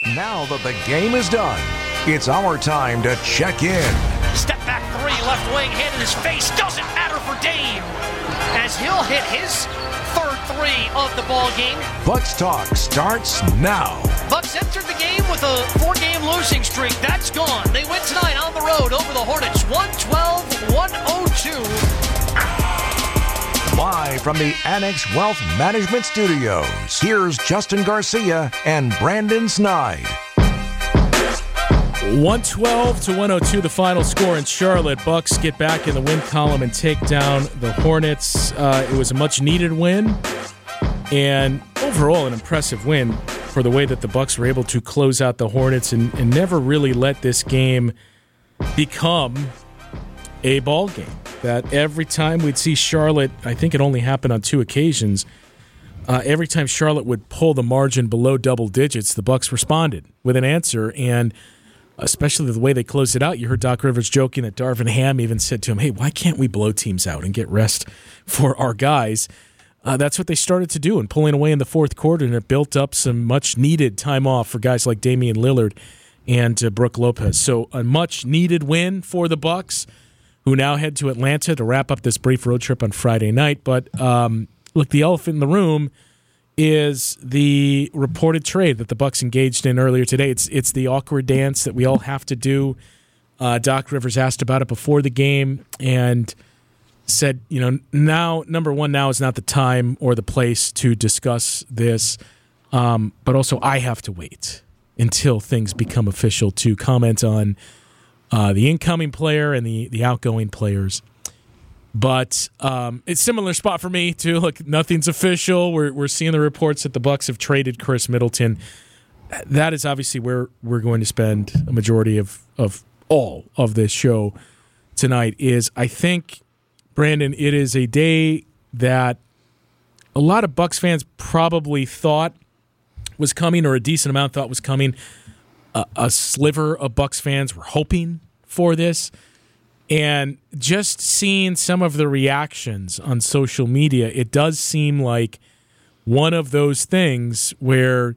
Now that the game is done, it's our time to check in. Step back three, left wing, hand in his face. Doesn't matter for Dame, as he'll hit his third three of the ball game. Bucks Talk starts now. Bucks entered the game with a 4-game losing streak. That's gone. They win tonight on the road over the Hornets, 112-102. Live from the Annex Wealth Management Studios, here's Justin Garcia and Brandon Snide. 112-102, the final score in Charlotte. Bucks get back in the win column and take down the Hornets. It was a much-needed win, and overall an impressive win for the way that the Bucks were able to close out the Hornets and never really let this game become a ball game. That every time we'd see Charlotte, I think it only happened on 2 occasions, every time Charlotte would pull the margin below double digits, the Bucks responded with an answer, and especially the way they closed it out. You heard Doc Rivers joking that Darvin Ham even said to him, hey, why can't we blow teams out and get rest for our guys? That's what they started to do, and pulling away in the fourth quarter, and it built up some much-needed time off for guys like Damian Lillard and Brook Lopez. So a much-needed win for the Bucks, who now head to Atlanta to wrap up this brief road trip on Friday night. But look, the elephant in the room is the reported trade that the Bucks engaged in earlier today. It's the awkward dance that we all have to do. Doc Rivers asked about it before the game and said, now, number one, now is not the time or the place to discuss this. But also, I have to wait until things become official to comment on the incoming player and the outgoing players. But it's a similar spot for me, too. Look, nothing's official. We're seeing the reports that the Bucks have traded Chris Middleton. That is obviously where we're going to spend a majority of all of this show tonight is, I think, Brandon, it is a day that a lot of Bucks fans probably thought was coming, or a decent amount thought was coming. A sliver of Bucks fans were hoping for this. And just seeing some of the reactions on social media, it does seem like one of those things where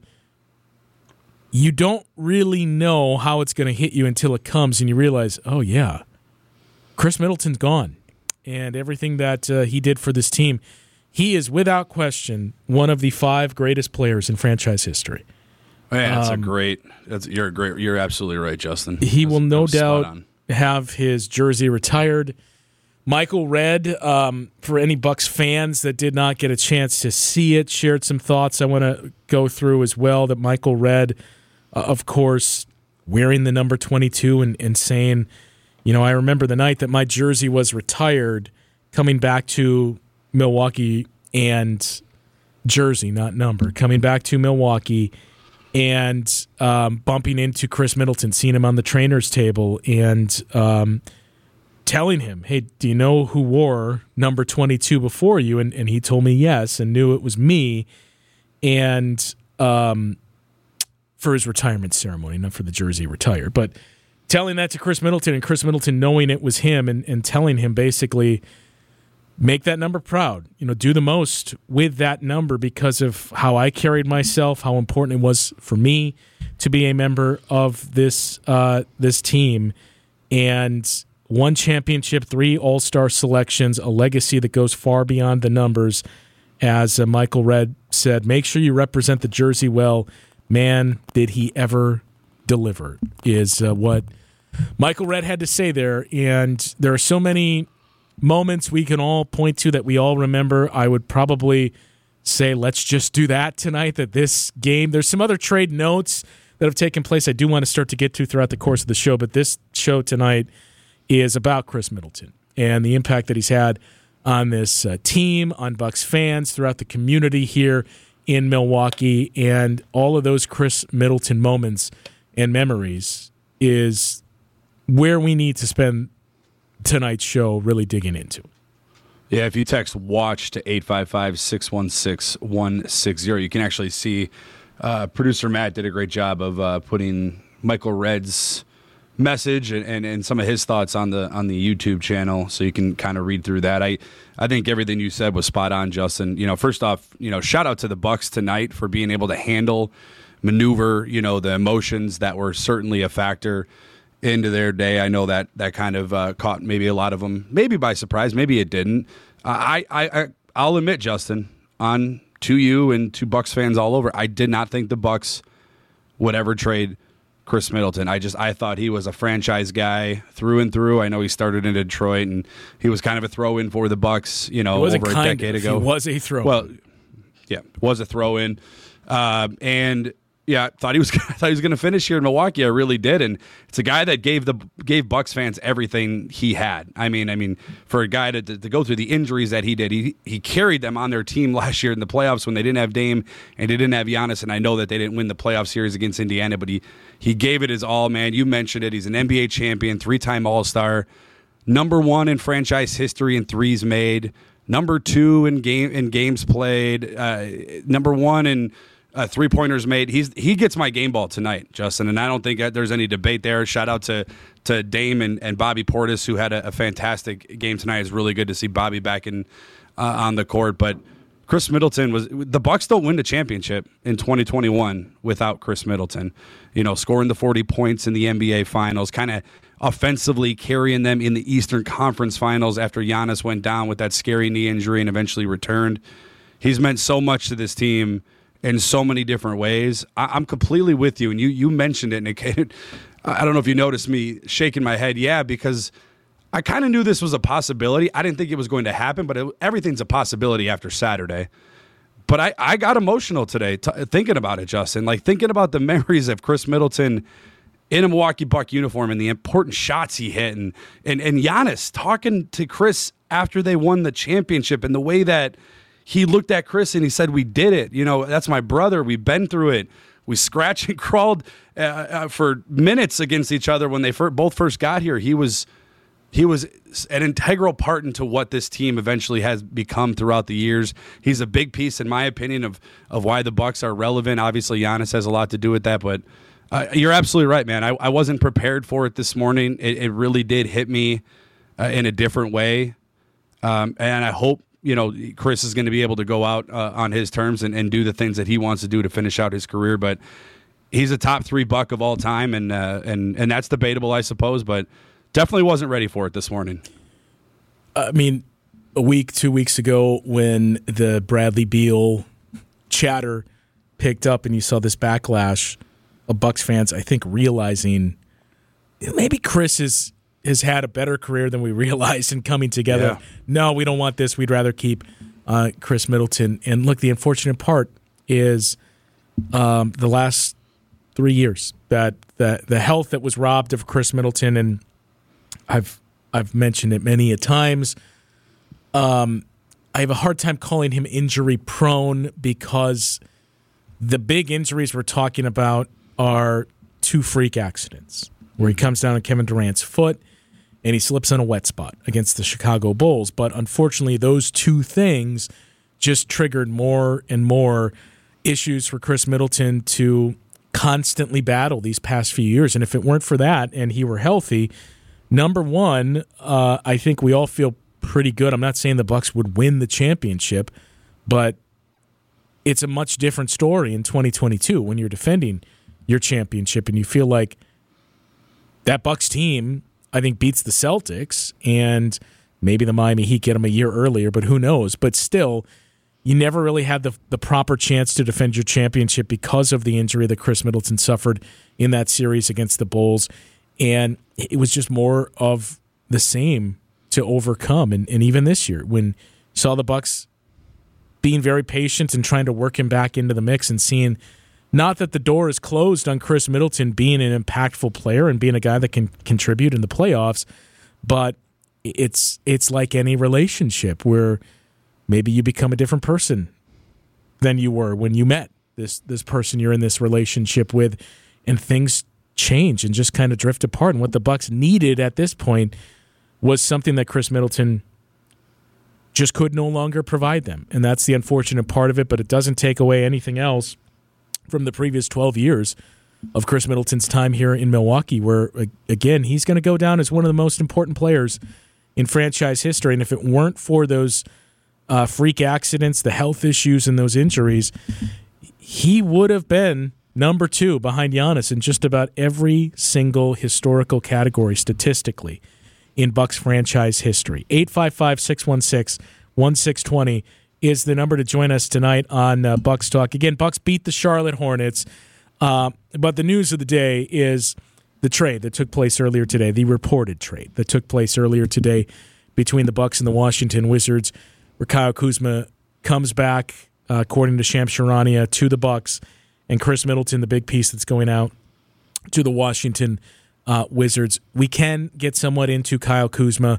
you don't really know how it's going to hit you until it comes and you realize, oh, yeah, Chris Middleton's gone. And everything that he did for this team, he is without question one of the 5 greatest players in franchise history. Yeah, you're absolutely right, Justin. He will no doubt have his jersey retired. Michael Redd, for any Bucks fans that did not get a chance to see it, shared some thoughts I want to go through as well. That Michael Redd, of course, wearing the number 22 and saying, I remember the night that my jersey was retired, coming back to Milwaukee, and jersey, not number, coming back to Milwaukee and bumping into Chris Middleton, seeing him on the trainer's table, and telling him, hey, do you know who wore number 22 before you? And he told me yes, and knew it was me, and for his retirement ceremony, not for the jersey retired, but telling that to Chris Middleton, and Chris Middleton knowing it was him, and telling him basically, make that number proud. Do the most with that number because of how I carried myself, how important it was for me to be a member of this team, and 1 championship, 3 All-Star selections, a legacy that goes far beyond the numbers. As Michael Redd said, make sure you represent the jersey well. Man, did he ever deliver, is what Michael Redd had to say there. And there are so many moments we can all point to that we all remember. I would probably say let's just do that tonight, that this game, there's some other trade notes that have taken place I do want to start to get to throughout the course of the show, but this show tonight is about Chris Middleton and the impact that he's had on this team, on Bucks fans, throughout the community here in Milwaukee, and all of those Chris Middleton moments and memories is where we need to spend tonight's show really digging into. Yeah, if you text WATCH to 855-616-160, you can actually see producer Matt did a great job of putting Michael Redd's message and some of his thoughts on the YouTube channel, so you can kind of read through that. I think everything you said was spot on, Justin. First off, shout out to the Bucks tonight for being able to handle maneuver, the emotions that were certainly a factor into their day. I know that kind of caught maybe a lot of them, maybe by surprise, maybe it didn't. I'll admit, Justin, to you and to Bucs fans all over, I did not think the Bucs would ever trade Chris Middleton. I thought he was a franchise guy through and through. I know he started in Detroit, and he was kind of a throw-in for the Bucs, over a decade ago. He was a throw-in. Well, yeah, was a throw-in. And yeah, I thought he was going to finish here in Milwaukee. I really did, and it's a guy that gave Bucs fans everything he had. I mean, for a guy to go through the injuries that he did, he carried them on their team last year in the playoffs when they didn't have Dame and they didn't have Giannis. And I know that they didn't win the playoff series against Indiana, but he gave it his all, man. You mentioned it. He's an NBA champion, 3-time All-Star, number 1 in franchise history in threes made, number 2 in games played, number 1 in 3-pointers made. He gets my game ball tonight, Justin, and I don't think there's any debate there. Shout out to Dame and Bobby Portis, who had a fantastic game tonight. It's really good to see Bobby back on the court. But Chris Middleton the Bucs don't win the championship in 2021 without Chris Middleton. Scoring the 40 points in the NBA Finals, kind of offensively carrying them in the Eastern Conference Finals after Giannis went down with that scary knee injury and eventually returned. He's meant so much to this team in so many different ways. I'm completely with you, and you mentioned it, and I don't know if you noticed me shaking my head. Yeah, because I kind of knew this was a possibility. I didn't think it was going to happen, but everything's a possibility after Saturday. But I got emotional today thinking about it, Justin, like thinking about the memories of Chris Middleton in a Milwaukee Buck uniform and the important shots he hit, and Giannis talking to Chris after they won the championship, and the way that he looked at Chris and he said, "We did it. That's my brother. We've been through it. We scratched and crawled for minutes against each other when they both first got here." He was an integral part into what this team eventually has become throughout the years. He's a big piece, in my opinion, of why the Bucs are relevant. Obviously, Giannis has a lot to do with that, but you're absolutely right, man. I wasn't prepared for it this morning. It really did hit me in a different way, and I hope Chris is going to be able to go out on his terms and do the things that he wants to do to finish out his career. But he's a top 3 Buck of all time, and that's debatable, I suppose. But definitely wasn't ready for it this morning. I mean, 2 weeks ago, when the Bradley Beal chatter picked up, and you saw this backlash of Bucs fans, I think realizing maybe Chris has had a better career than we realized in coming together. Yeah. No, we don't want this. We'd rather keep Chris Middleton. And look, the unfortunate part is the last 3 years, that the health that was robbed of Chris Middleton, and I've mentioned it many a times. I have a hard time calling him injury prone because the big injuries we're talking about are 2 freak accidents where he comes down on Kevin Durant's foot and he slips on a wet spot against the Chicago Bulls. But unfortunately, those 2 things just triggered more and more issues for Chris Middleton to constantly battle these past few years. And if it weren't for that and he were healthy, number 1, I think we all feel pretty good. I'm not saying the Bucs would win the championship, but it's a much different story in 2022 when you're defending your championship and you feel like that Bucs team, I think, beats the Celtics, and maybe the Miami Heat get them a year earlier, but who knows? But still, you never really had the proper chance to defend your championship because of the injury that Chris Middleton suffered in that series against the Bulls, and it was just more of the same to overcome. And even this year, when you saw the Bucs being very patient and trying to work him back into the mix and seeing not that the door is closed on Chris Middleton being an impactful player and being a guy that can contribute in the playoffs, but it's like any relationship where maybe you become a different person than you were when you met this person you're in this relationship with, and things change and just kind of drift apart. And what the Bucs needed at this point was something that Chris Middleton just could no longer provide them. And that's the unfortunate part of it, but it doesn't take away anything else from the previous 12 years of Chris Middleton's time here in Milwaukee, where, again, he's going to go down as one of the most important players in franchise history. And if it weren't for those freak accidents, the health issues, and those injuries, he would have been number 2 behind Giannis in just about every single historical category statistically in Bucks franchise history. 855-616-1620 is the number to join us tonight on Bucks Talk. Again, Bucks beat the Charlotte Hornets, but the news of the day is the trade that took place earlier today, the reported trade that took place earlier today between the Bucks and the Washington Wizards, where Kyle Kuzma comes back, according to Shams Charania, to the Bucks, and Chris Middleton, the big piece that's going out to the Washington Wizards. We can get somewhat into Kyle Kuzma,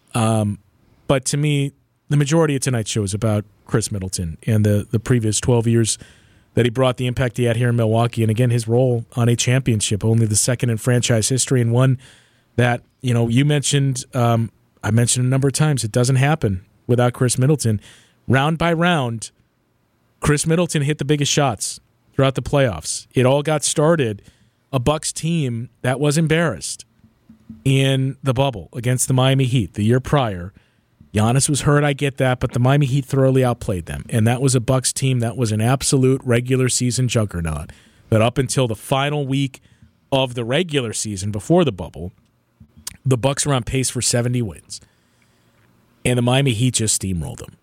but to me, the majority of tonight's show is about Chris Middleton and the previous 12 years that he brought, the impact he had here in Milwaukee, and again, his role on a championship, only the second in franchise history, and one that, you mentioned, I mentioned a number of times, it doesn't happen without Chris Middleton. Round by round, Chris Middleton hit the biggest shots throughout the playoffs. It all got started, a Bucks team that was embarrassed in the bubble against the Miami Heat the year prior. Giannis was hurt, I get that, but the Miami Heat thoroughly outplayed them. And that was a Bucks team that was an absolute regular season juggernaut. That up until the final week of the regular season before the bubble, the Bucks were on pace for 70 wins. And the Miami Heat just steamrolled them.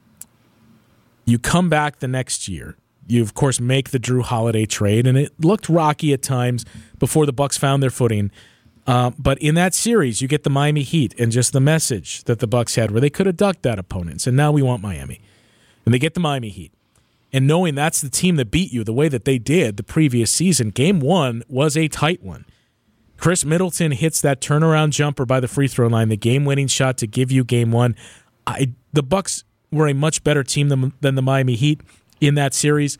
You come back the next year. You, of course, make the Drew Holiday trade, and it looked rocky at times before the Bucks found their footing. But in that series, you get the Miami Heat and just the message that the Bucks had where they could have ducked that opponent. And now we want Miami. And they get the Miami Heat. And knowing that's the team that beat you the way that they did the previous season, Game 1 was a tight one. Chris Middleton hits that turnaround jumper by the free throw line, the game-winning shot to give you Game 1. The Bucks were a much better team than the Miami Heat in that series.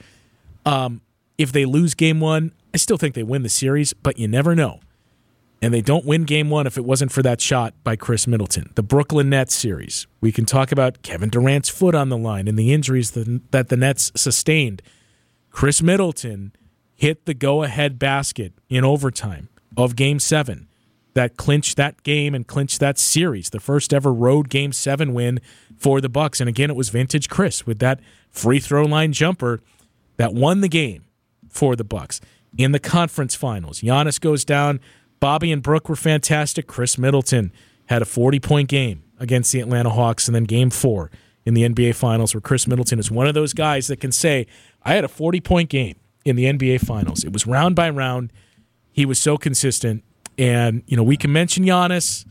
If they lose Game 1, I still think they win the series, but you never know. And they don't win Game 1 if it wasn't for that shot by Chris Middleton. The Brooklyn Nets series. We can talk about Kevin Durant's foot on the line and the injuries that the Nets sustained. Chris Middleton hit the go-ahead basket in overtime of Game 7 that clinched that game and clinched that series. The first ever road Game 7 win for the Bucks. And again, it was vintage Chris with that free throw line jumper that won the game for the Bucks. In the conference finals, Giannis goes down. Bobby and Brooke were fantastic. Chris Middleton had a 40-point game against the Atlanta Hawks, and then Game 4 in the NBA Finals, where Chris Middleton is one of those guys that can say, I had a 40-point game in the NBA Finals. It was round by round. He was so consistent. And, we can mention Giannis.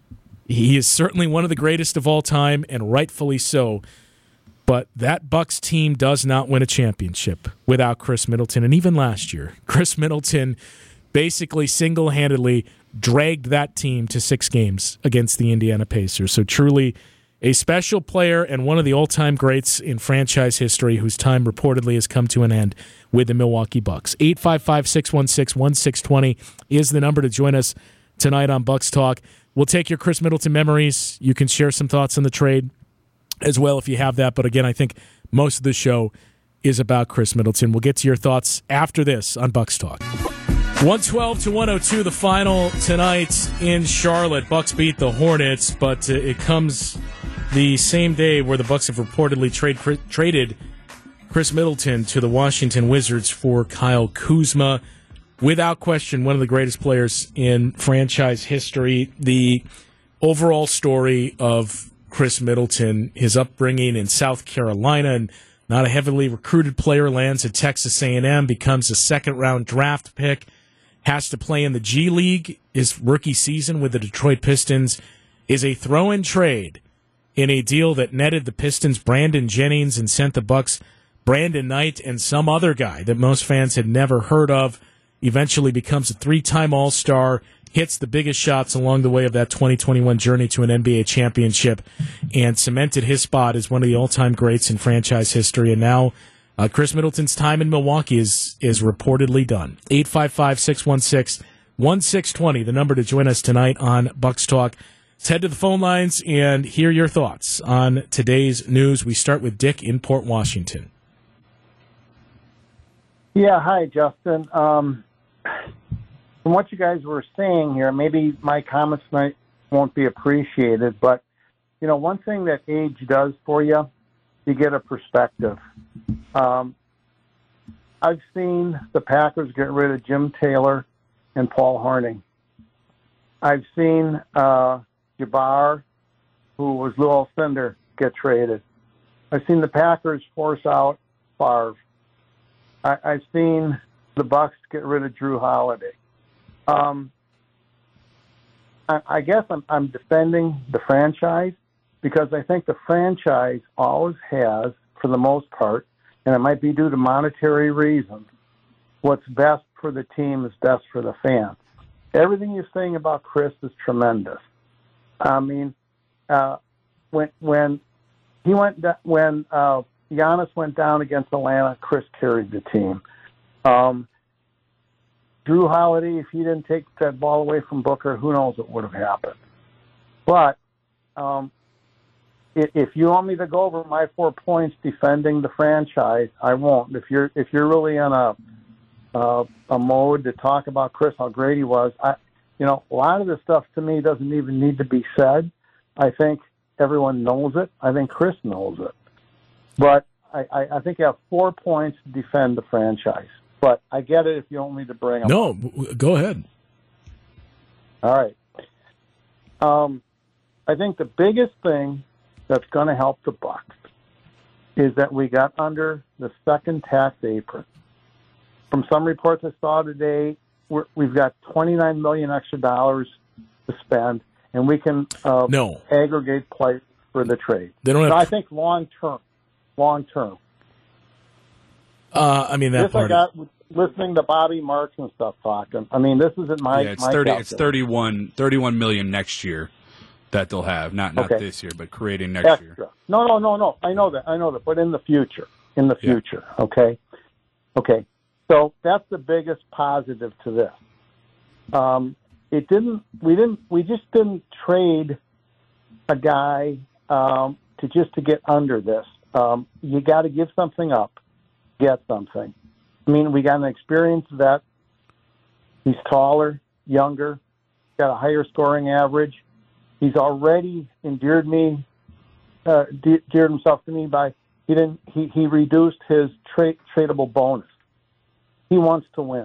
He is certainly one of the greatest of all time, and rightfully so. But that Bucks team does not win a championship without Chris Middleton. And even last year, Chris Middleton basically single-handedly dragged that team to 6 games against the Indiana Pacers. So truly a special player and one of the all-time greats in franchise history whose time reportedly has come to an end with the Milwaukee Bucks. 855-616-1620 is the number to join us tonight on Bucks Talk. We'll take your Chris Middleton memories. You can share some thoughts on the trade as well if you have that. But again, I think most of the show is about Chris Middleton. We'll get to your thoughts after this on Bucks Talk. 112-102, the final tonight in Charlotte. Bucks beat the Hornets, but it comes the same day where the Bucks have reportedly traded Chris Middleton to the Washington Wizards for Kyle Kuzma. Without question, one of the greatest players in franchise history. The overall story of Chris Middleton, his upbringing in South Carolina, and not a heavily recruited player, lands at Texas A&M, becomes a second-round draft pick, has to play in the G League. His rookie season with the Detroit Pistons is a throw-in trade in a deal that netted the Pistons Brandon Jennings and sent the Bucks Brandon Knight and some other guy that most fans had never heard of. Eventually becomes a 3-time All-Star, hits the biggest shots along the way of that 2021 journey to an NBA championship, and cemented his spot as one of the all-time greats in franchise history. And now Chris Middleton's time in Milwaukee is reportedly done. 855-616-1620, the number to join us tonight on Bucks Talk. Let's head to the phone lines and hear your thoughts on today's news. We start with Dick in Port Washington. Yeah, hi, Justin. From what you guys were saying here, maybe my comments won't be appreciated, but, one thing that age does for you, you get a perspective. I've seen the Packers get rid of Jim Taylor and Paul Hornung. I've seen Jabbar, who was Lou Alcindor, get traded. I've seen the Packers force out Favre. I've seen the Bucs get rid of Drew Holiday. I guess I'm defending the franchise because I think the franchise always has, for the most part, and it might be due to monetary reasons, what's best for the team is best for the fans. Everything you're saying about Chris is tremendous. I mean, when Giannis went down against Atlanta, Chris carried the team. Drew Holiday, if he didn't take that ball away from Booker, who knows what would have happened. But if you want me to go over my 4 points defending the franchise, I won't. If you're really in a mode to talk about Chris, how great he was, a lot of this stuff to me doesn't even need to be said. I think everyone knows it. I think Chris knows it. But I think I have 4 points to defend the franchise. But I get it if you want me to bring them. No, go ahead. All right. I think the biggest thing that's going to help the Bucs is that we got under the second tax apron. From some reports I saw today, we've got $29 million extra dollars to spend, and we can aggregate players for the trade. They don't have. I think long term. I mean that this part. I got listening to Bobby Marks and stuff talking. I mean, this isn't my. Yeah, it's my 30. calculation. It's 31 million next year that they'll have. Not Okay. this year, but creating next Extra. year. No. I know that. But in the future. Okay. Okay. So that's the biggest positive to this. We just didn't trade a guy to get under this. You got to give something up, get something. I mean, we got an experienced vet. He's taller, younger, got a higher scoring average. He's already endeared himself to me by he reduced his tradable bonus. He wants to win.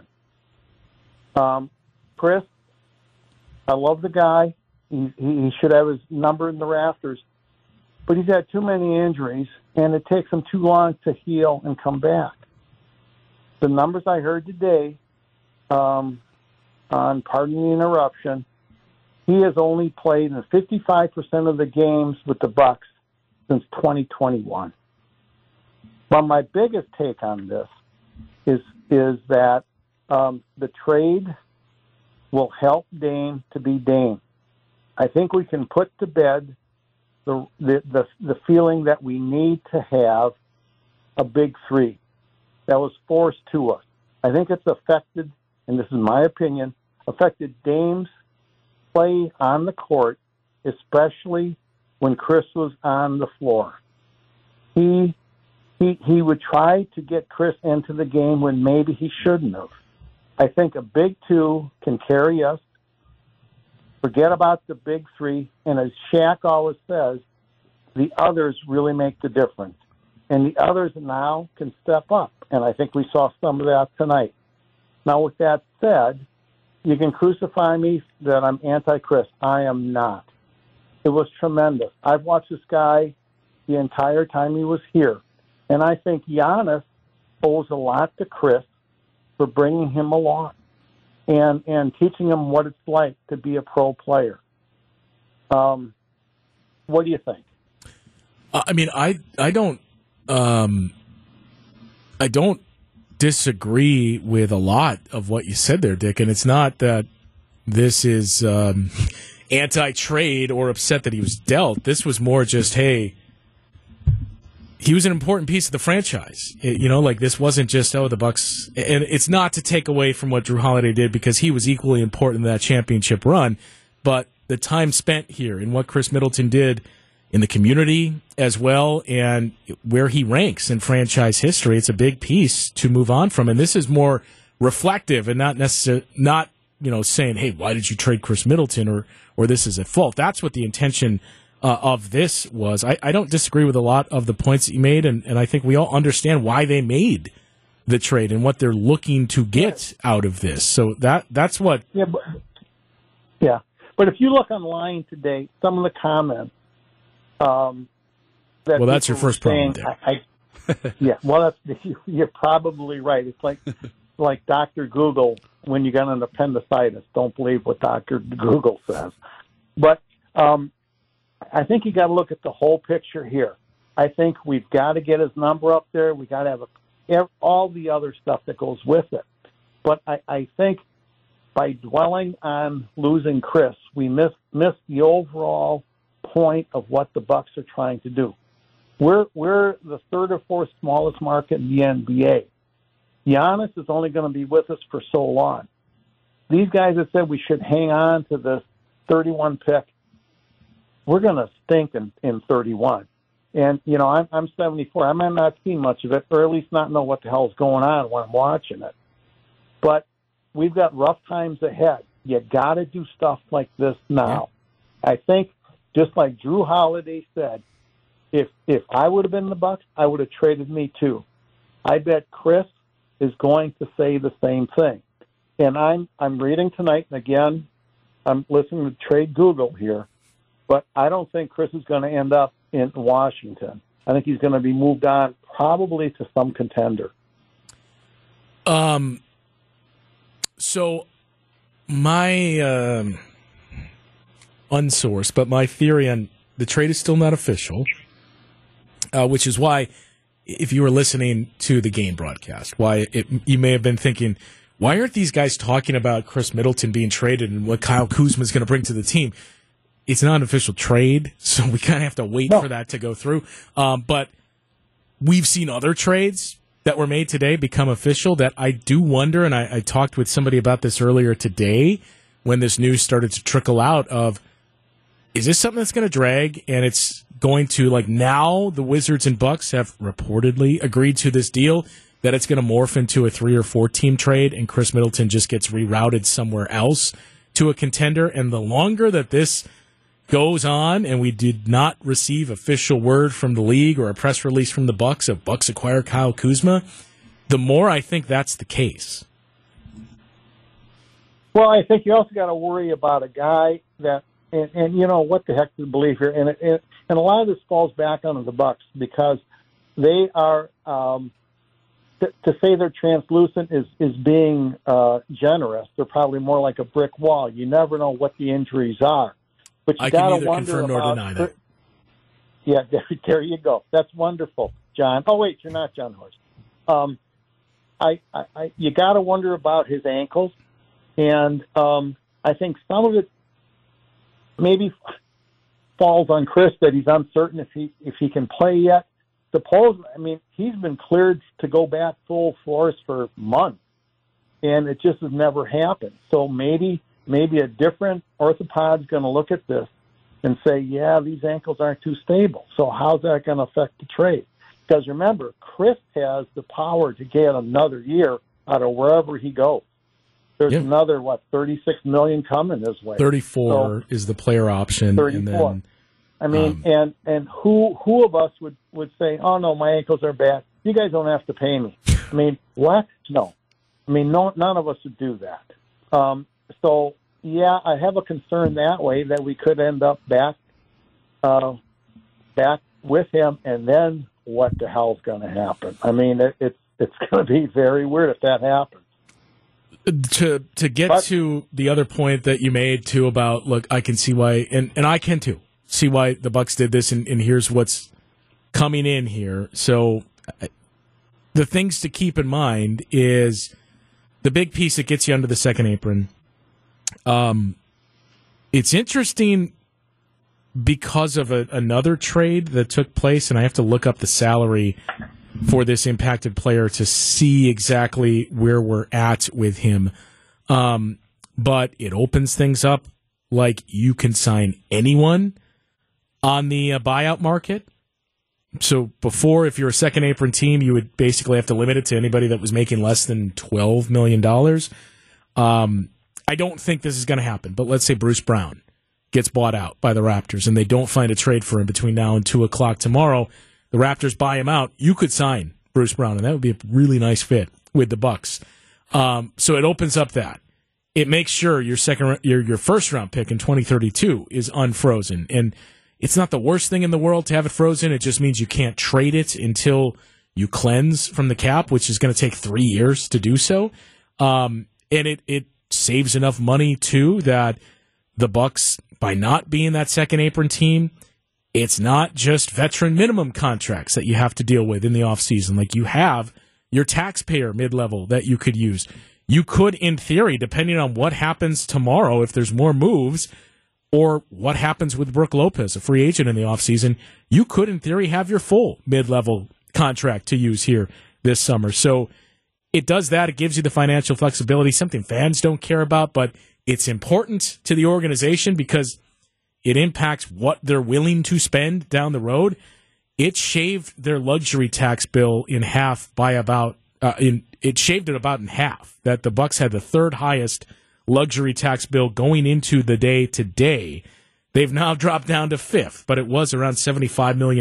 Chris, I love the guy. He should have his number in the rafters, but he's had too many injuries, and it takes him too long to heal and come back. The numbers I heard today on Pardon the Interruption, he has only played in 55% of the games with the Bucs since 2021. But my biggest take on this is that the trade will help Dame to be Dame. I think we can put to bed the feeling that we need to have a big three that was forced to us. I think it's affected, and this is my opinion, affected Dame's play on the court, especially when Chris was on the floor. He would try to get Chris into the game when maybe he shouldn't have. I think a big two can carry us. Forget about the big three, and as Shaq always says, the others really make the difference. And the others now can step up, and I think we saw some of that tonight. Now, with that said, you can crucify me that I'm anti-Chris. I am not. It was tremendous. I've watched this guy the entire time he was here, and I think Giannis owes a lot to Chris for bringing him along and teaching him what it's like to be a pro player. What do you think? I mean, I don't disagree with a lot of what you said there, Dick. And it's not that this is anti-trade or upset that he was dealt. This was more just, hey, he was an important piece of the franchise. This wasn't just, the Bucs. And it's not to take away from what Drew Holiday did because he was equally important in that championship run. But the time spent here and what Chris Middleton did in the community as well and where he ranks in franchise history, it's a big piece to move on from. And this is more reflective and not necessarily saying, hey, why did you trade Chris Middleton or this is at fault. That's what the intention of this was. I don't disagree with a lot of the points that you made, and I think we all understand why they made the trade and what they're looking to get out of this. So that's what. Yeah, but if you look online today, some of the comments. That's your first problem there. You're probably right. It's like Dr. Google when you got an appendicitis. Don't believe what Dr. Google says. But I think you got to look at the whole picture here. I think we've got to get his number up there. We got to have all the other stuff that goes with it. But I think by dwelling on losing Chris, we missed the overall point of what the Bucks are trying to do. We're the third or fourth smallest market in the NBA. Giannis is only going to be with us for so long. These guys have said we should hang on to this 31 pick. We're going to stink in 31. And, I'm 74. I might not see much of it, or at least not know what the hell's going on when I'm watching it. But we've got rough times ahead. You got to do stuff like this now. I think, just like Drew Holiday said, if I would have been the Bucks, I would have traded me too. I bet Chris is going to say the same thing. And I'm reading tonight, and again, I'm listening to Trade Google here, but I don't think Chris is going to end up in Washington. I think he's going to be moved on probably to some contender. So my unsourced, but my theory on the trade is still not official, which is why, if you were listening to the game broadcast, you may have been thinking, why aren't these guys talking about Chris Middleton being traded and what Kyle Kuzma is going to bring to the team? It's not an official trade, so we kind of have to wait for that to go through. But we've seen other trades that were made today become official that I do wonder, and I talked with somebody about this earlier today when this news started to trickle out of, is this something that's going to drag, and it's going to, now the Wizards and Bucks have reportedly agreed to this deal, that it's going to morph into a 3 or 4 team trade, and Chris Middleton just gets rerouted somewhere else to a contender. And the longer that this goes on, and we did not receive official word from the league or a press release from the Bucks of Bucks acquire Kyle Kuzma, the more I think that's the case. Well, I think you also got to worry about a guy that, and what the heck do you believe here? And a lot of this falls back onto the Bucks because they are to say they're translucent is being generous. They're probably more like a brick wall. You never know what the injuries are. But you got to wonder confirm nor deny that. Yeah, there you go. That's wonderful, John. Oh wait, you're not John Horst. You got to wonder about his ankles, and I think some of it maybe falls on Chris that he's uncertain if he can play yet. He's been cleared to go back full force for months, and it just has never happened. So maybe a different orthopod's going to look at this and say, yeah, these ankles aren't too stable. So how's that going to affect the trade? Because remember, Chris has the power to get another year out of wherever he goes. There's another, $36 million coming his way. 34 is the player option. 34. And then, and who of us would say, oh, no, my ankles are bad. You guys don't have to pay me. What? No. None of us would do that. So, yeah, I have a concern that way that we could end up back with him, and then what the hell's going to happen? It's going to be very weird if that happens. To get to the other point that you made, too, about, look, I can see why, and I can, too, see why the Bucks did this, and here's what's coming in here. So the things to keep in mind is the big piece that gets you under the second apron. It's interesting because of another trade that took place, and I have to look up the salary for this impacted player to see exactly where we're at with him. But it opens things up like you can sign anyone on the buyout market. So before, if you're a second apron team, you would basically have to limit it to anybody that was making less than $12 million. I don't think this is going to happen, but let's say Bruce Brown gets bought out by the Raptors and they don't find a trade for him between now and 2 o'clock tomorrow. The Raptors buy him out. You could sign Bruce Brown, and that would be a really nice fit with the Bucks. So it opens up that. It makes sure your first round pick in 2032 is unfrozen, and it's not the worst thing in the world to have it frozen. It just means you can't trade it until you cleanse from the cap, which is going to take 3 years to do so. And it saves enough money too that the Bucks, by not being that second apron team, it's not just veteran minimum contracts that you have to deal with in the offseason. Like, you have your taxpayer mid-level that you could use. You could, in theory, depending on what happens tomorrow, if there's more moves, or what happens with Brook Lopez, a free agent in the offseason, you could, in theory, have your full mid-level contract to use here this summer. So it does that. It gives you the financial flexibility, something fans don't care about, but it's important to the organization because it impacts what they're willing to spend down the road. It shaved their luxury tax bill in half by about it shaved it about in half. That the Bucks had the third highest luxury tax bill going into the day today. They've now dropped down to fifth, but it was around $75 million.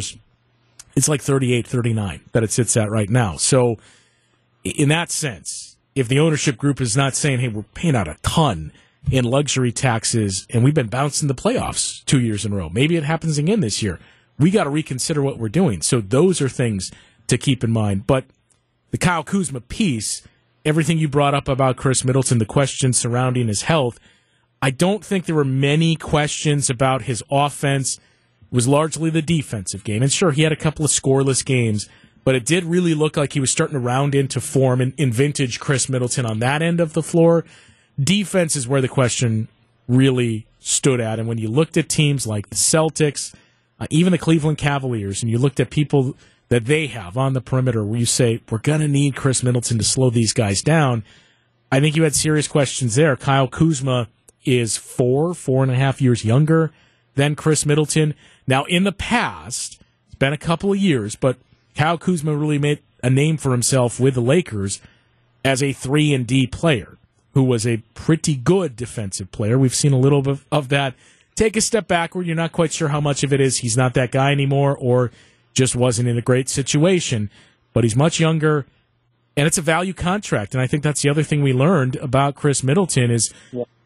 It's like 38, 39 that it sits at right now. So in that sense, if the ownership group is not saying, hey, we're paying out a ton in luxury taxes, and we've been bouncing the playoffs 2 years in a row. Maybe it happens again this year. We got to reconsider what we're doing. So those are things to keep in mind. But the Kyle Kuzma piece, everything you brought up about Chris Middleton, the questions surrounding his health, I don't think there were many questions about his offense. It was largely the defensive game. And sure, he had a couple of scoreless games, but it did really look like he was starting to round into form in vintage Chris Middleton on that end of the floor. Defense is where the question really stood at. And when you looked at teams like the Celtics, even the Cleveland Cavaliers, and you looked at people that they have on the perimeter where you say, we're going to need Chris Middleton to slow these guys down, I think you had serious questions there. Kyle Kuzma is 4.5 years younger than Chris Middleton. Now, in the past, it's been a couple of years, but Kyle Kuzma really made a name for himself with the Lakers as a 3-and-D player who was a pretty good defensive player. We've seen a little bit of that take a step backward. You're not quite sure how much of it is he's not that guy anymore or just wasn't in a great situation. But he's much younger, and it's a value contract. And I think that's the other thing we learned about Chris Middleton is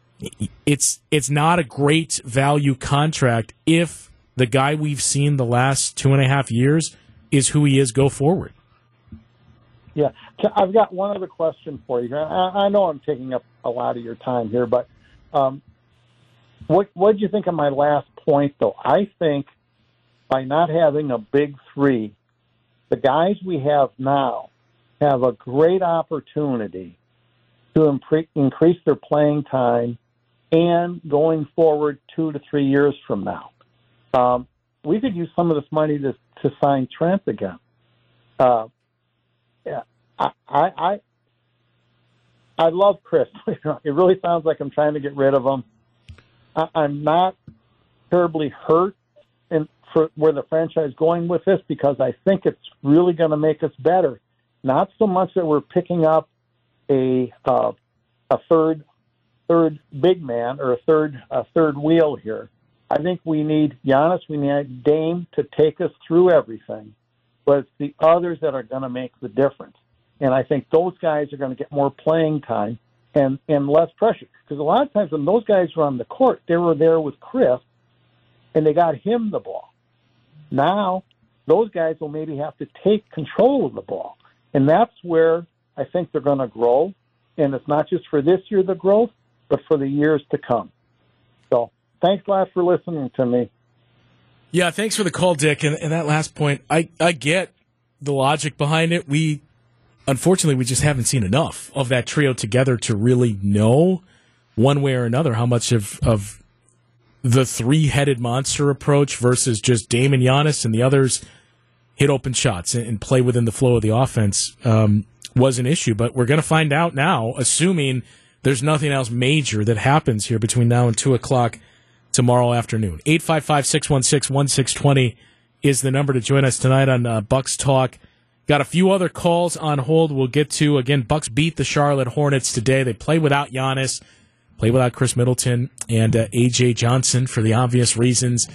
it's not a great value contract if the guy we've seen the last 2.5 years is who he is go forward. Yeah, I've got one other question for you. I know I'm taking up a lot of your time here, but what did you think of my last point, though? I think by not having a big three, the guys we have now have a great opportunity to increase their playing time and going forward 2 to 3 years from now. We could use some of this money to sign Trent again. Yeah, I love Chris. It really sounds like I'm trying to get rid of him. I'm not terribly hurt for where the franchise is going with this because I think it's really going to make us better. Not so much that we're picking up a third big man or a third wheel here. I think we need Giannis, we need Dame to take us through everything, but it's the others that are going to make the difference. And I think those guys are going to get more playing time and less pressure. Because a lot of times when those guys were on the court, they were there with Chris, and they got him the ball. Now, those guys will maybe have to take control of the ball. And that's where I think they're going to grow. And it's not just for this year, the growth, but for the years to come. So thanks a lot for listening to me. Yeah, thanks for the call, Dick. And that last point, I get the logic behind it. Unfortunately, we just haven't seen enough of that trio together to really know one way or another how much of the three-headed monster approach versus just Dame and Giannis and the others hit open shots and play within the flow of the offense was an issue. But we're going to find out now, assuming there's nothing else major that happens here between now and 2 o'clock tomorrow afternoon. 855-616-1620 is the number to join us tonight on Bucks Talk. Got a few other calls on hold we'll get to. Again, Bucks beat the Charlotte Hornets today. They play without Giannis, play without Chris Middleton, and A.J. Johnson for the obvious reasons.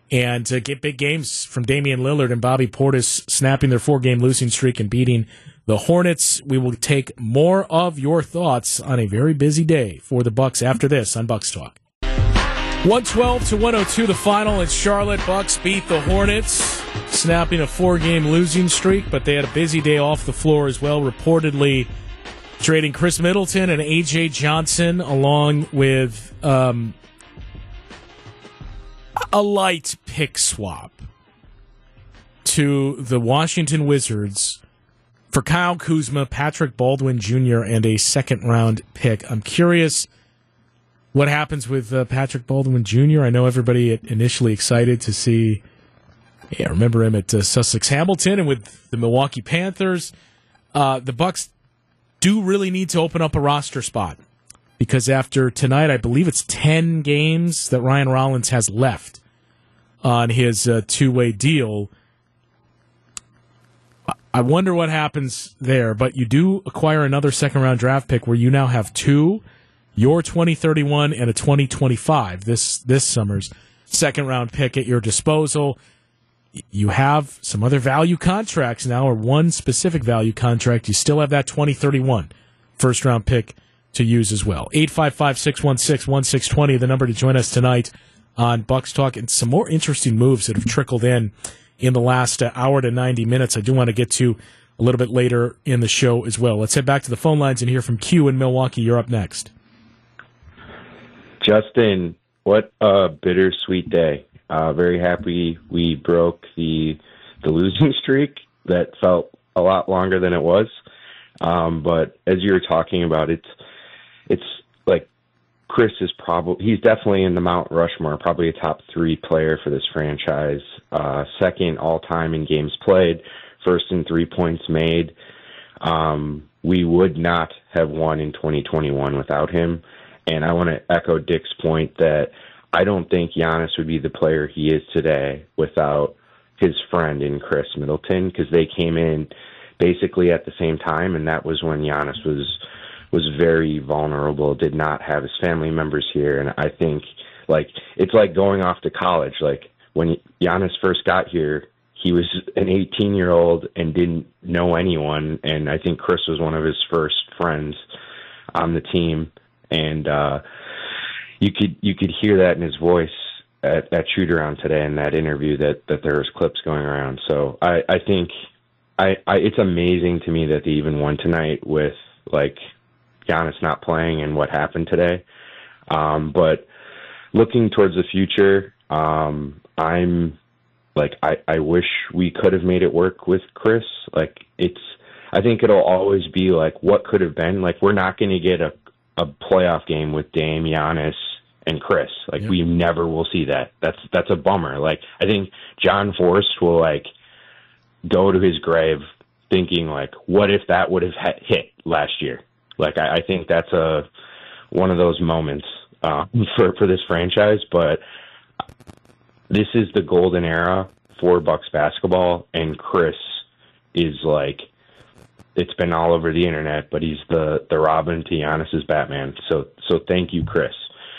and get big games from Damian Lillard and Bobby Portis snapping their 4-game losing streak and beating the Hornets. We will take more of your thoughts on a very busy day for the Bucks after this on Bucks Talk. 112-102 the final. It's Charlotte. Bucks beat the Hornets, snapping a 4-game losing streak, but they had a busy day off the floor as well, reportedly trading Chris Middleton and A.J. Johnson along with a light pick swap to the Washington Wizards for Kyle Kuzma, Patrick Baldwin Jr., and a second-round pick. I'm curious what happens with Patrick Baldwin Jr. I know everybody initially excited to see, remember him at Sussex Hamilton and with the Milwaukee Panthers. The Bucks do really need to open up a roster spot because after tonight, I believe it's 10 games that Ryan Rollins has left on his two-way deal. I wonder what happens there, but you do acquire another second-round draft pick where you now have two, your 2031 and a 2025, this summer's second-round pick at your disposal. You have some other value contracts now, or one specific value contract. You still have that 2031 first-round pick to use as well. 855-616-1620, the number to join us tonight on Bucks Talk, and some more interesting moves that have trickled in the last hour to 90 minutes. I do want to get to a little bit later in the show as well. Let's head back to the phone lines and hear from Q in Milwaukee. You're up next. Justin, what a bittersweet day. Very happy we broke the losing streak that felt a lot longer than it was. But as you were talking about, it's like Chris is he's definitely in the Mount Rushmore, probably a top 3 player for this franchise. Second all time in games played, first in 3 points made. We would not have won in 2021 without him. And I want to echo Dick's point that I don't think Giannis would be the player he is today without his friend in Chris Middleton, because they came in basically at the same time, and that was when Giannis was very vulnerable, did not have his family members here. And I think, it's like going off to college. Like, when Giannis first got here, he was an 18-year-old and didn't know anyone, and I think Chris was one of his first friends on the team. And you could hear that in his voice at shoot-around today in that interview that there was clips going around. So I think it's amazing to me that they even won tonight with, Giannis not playing and what happened today. But looking towards the future, I wish we could have made it work with Chris. I think it'll always be what could have been. We're not going to get a playoff game with Dame, Giannis, and Chris. We never will see that. That's a bummer. I think John Forrest will go to his grave thinking what if that would have hit last year? I think that's one of those moments for this franchise. But this is the golden era for Bucks basketball, and Chris is it's been all over the internet, but he's the Robin to Giannis's Batman. So thank you, Chris.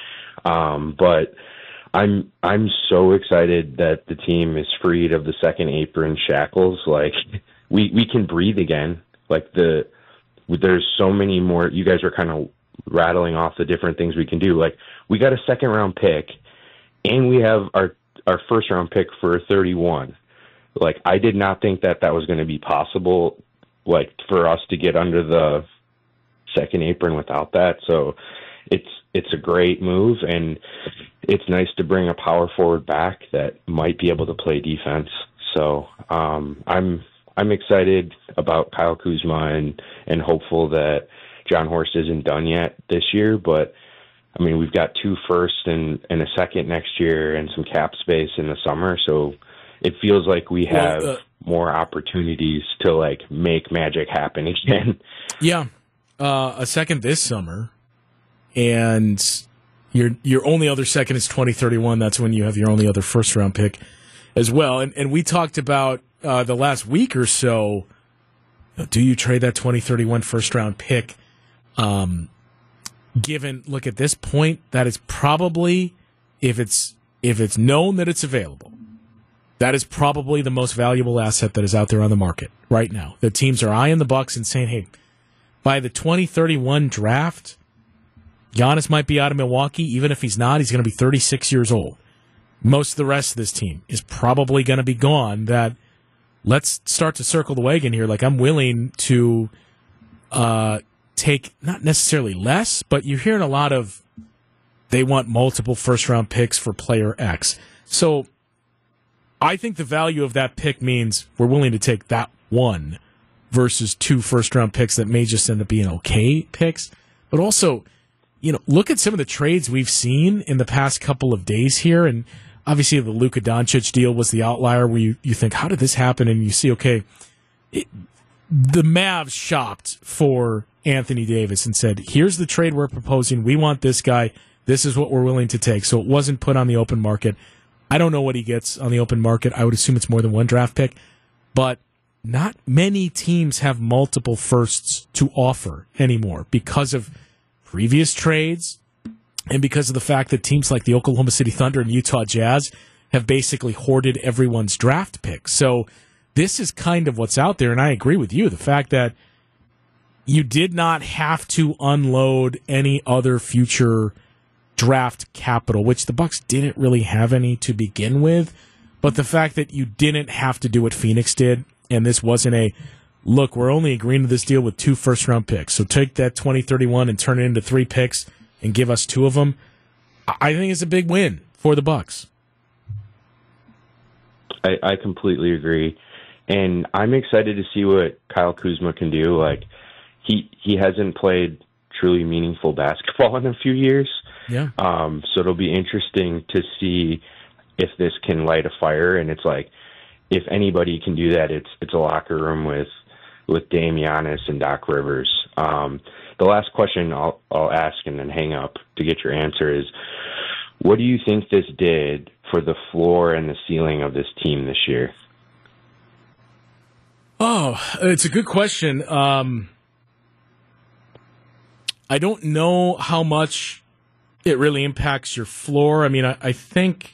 But I'm so excited that the team is freed of the second apron shackles. We can breathe again. There's so many more. You guys are kind of rattling off the different things we can do. We got a second round pick, and we have our first round pick for 31. I did not think that was going to be possible. For us to get under the second apron without that. So it's a great move, and it's nice to bring a power forward back that might be able to play defense. So I'm excited about Kyle Kuzma and hopeful that John Horst isn't done yet this year. But I mean, we've got 2 firsts and a second next year and some cap space in the summer. So it feels like we have more opportunities to make magic happen again. Yeah. A second this summer, and your only other second is 2031. That's when you have your only other first round pick as well. And we talked about the last week or so, do you trade that 2031 first round pick? Given, look, at this point, that is probably, if it's known that it's available, that is probably the most valuable asset that is out there on the market right now. The teams are eyeing the Bucks and saying, hey, by the 2031 draft, Giannis might be out of Milwaukee. Even if he's not, he's going to be 36 years old. Most of the rest of this team is probably going to be gone. That let's start to circle the wagon here. Like, I'm willing to take not necessarily less, but you're hearing a lot of they want multiple first-round picks for player X. So I think the value of that pick means we're willing to take that one versus 2 first-round picks that may just end up being okay picks. But also, look at some of the trades we've seen in the past couple of days here, and obviously the Luka Doncic deal was the outlier where you think, how did this happen? And you see, okay, the Mavs shopped for Anthony Davis and said, here's the trade we're proposing. We want this guy. This is what we're willing to take. So it wasn't put on the open market. I don't know what he gets on the open market. I would assume it's more than one draft pick. But not many teams have multiple firsts to offer anymore because of previous trades and because of the fact that teams like the Oklahoma City Thunder and Utah Jazz have basically hoarded everyone's draft picks. So this is kind of what's out there, and I agree with you. The fact that you did not have to unload any other future draft capital, which the Bucks didn't really have any to begin with, but the fact that you didn't have to do what Phoenix did, and this wasn't a, look, we're only agreeing to this deal with 2 first-round picks, so take that 2031 and turn it into 3 picks and give us 2 of them, I think it's a big win for the Bucks. I completely agree, and I'm excited to see what Kyle Kuzma can do. Like, he hasn't played truly meaningful basketball in a few years. Yeah. So it'll be interesting to see if this can light a fire. And it's like, if anybody can do that, it's a locker room with Dame, Giannis, and Doc Rivers. The last question I'll ask and then hang up to get your answer is, what do you think this did for the floor and the ceiling of this team this year? Oh, it's a good question. I don't know how much it really impacts your floor. I mean, I think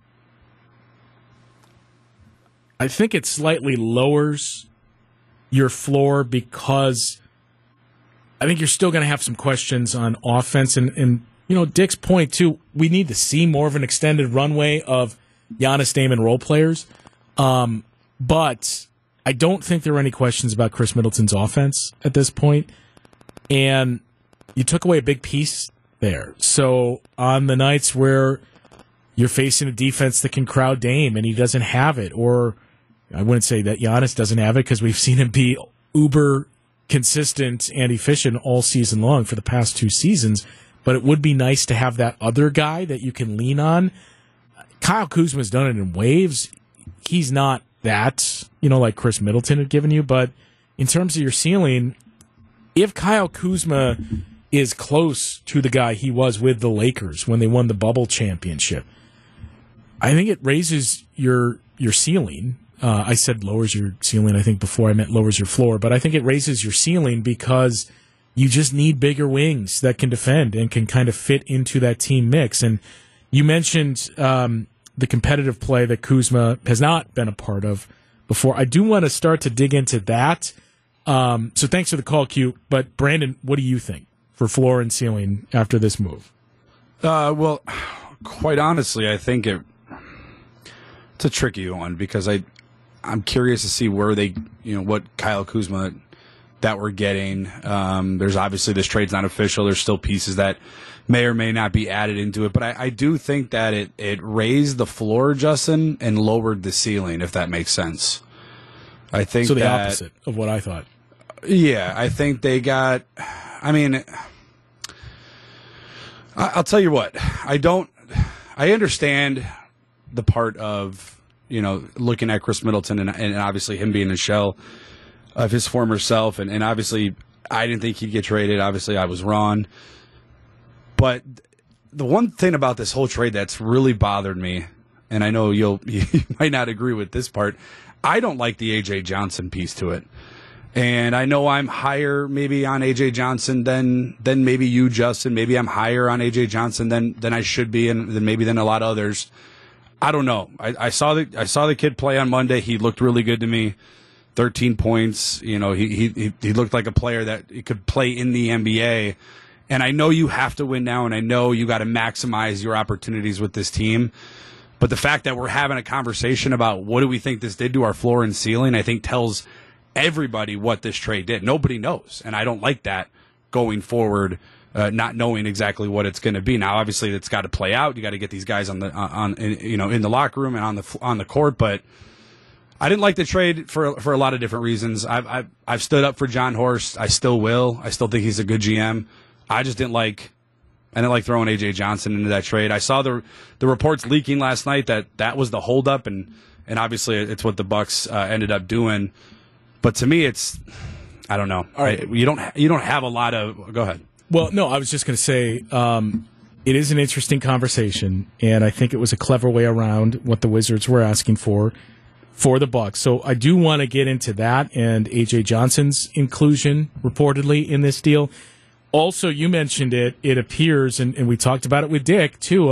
it slightly lowers your floor because I think you're still going to have some questions on offense. And Dick's point, too, we need to see more of an extended runway of Giannis, Dame, and role players. But I don't think there are any questions about Chris Middleton's offense at this point. And you took away a big piece there. So on the nights where you're facing a defense that can crowd Dame and he doesn't have it, or I wouldn't say that Giannis doesn't have it because we've seen him be uber consistent and efficient all season long for the past 2 seasons, but it would be nice to have that other guy that you can lean on. Kyle Kuzma's done it in waves. He's not that, like Chris Middleton had given you, but in terms of your ceiling, if Kyle Kuzma is close to the guy he was with the Lakers when they won the bubble championship, I think it raises your ceiling. I said lowers your ceiling, I think before I meant lowers your floor, but I think it raises your ceiling because you just need bigger wings that can defend and can kind of fit into that team mix. And you mentioned the competitive play that Kuzma has not been a part of before. I do want to start to dig into that. So thanks for the call, Q. But Brandon, what do you think for floor and ceiling after this move? Well, quite honestly, I think it's a tricky one because I'm curious to see where they, what Kyle Kuzma that we're getting. There's obviously this trade's not official. There's still pieces that may or may not be added into it, but I do think that it raised the floor, Justin, and lowered the ceiling, if that makes sense. I think so. The opposite of what I thought. Yeah, I think they got. I mean, I'll tell you what. I understand the part of looking at Chris Middleton and obviously him being a shell of his former self, and obviously I didn't think he'd get traded. Obviously, I was wrong. But the one thing about this whole trade that's really bothered me, and I know you might not agree with this part, I don't like the A.J. Johnson piece to it. And I know I'm higher maybe on A.J. Johnson than maybe you, Justin. Maybe I'm higher on A.J. Johnson than I should be, and than a lot of others. I don't know. I saw the kid play on Monday. He looked really good to me. 13 points. You know, he looked like a player that could play in the NBA. And I know you have to win now, and I know you got to maximize your opportunities with this team. But the fact that we're having a conversation about what do we think this did to our floor and ceiling, I think tells everybody what this trade did. Nobody knows, and I don't like that going forward, not knowing exactly what it's going to be. Now, obviously, it's got to play out. You got to get these guys in the locker room and on the court. But I didn't like the trade for a lot of different reasons. I've stood up for John Horst. I still will. I still think he's a good GM. I just didn't like throwing A.J. Johnson into that trade. I saw the reports leaking last night that was the holdup, and obviously it's what the Bucks ended up doing. But to me, I don't know. All right, you don't have a lot of. Go ahead. Well, no, I was just going to say it is an interesting conversation, and I think it was a clever way around what the Wizards were asking for the Bucks. So I do want to get into that and A.J. Johnson's inclusion reportedly in this deal. Also, you mentioned it appears, and we talked about it with Dick, too,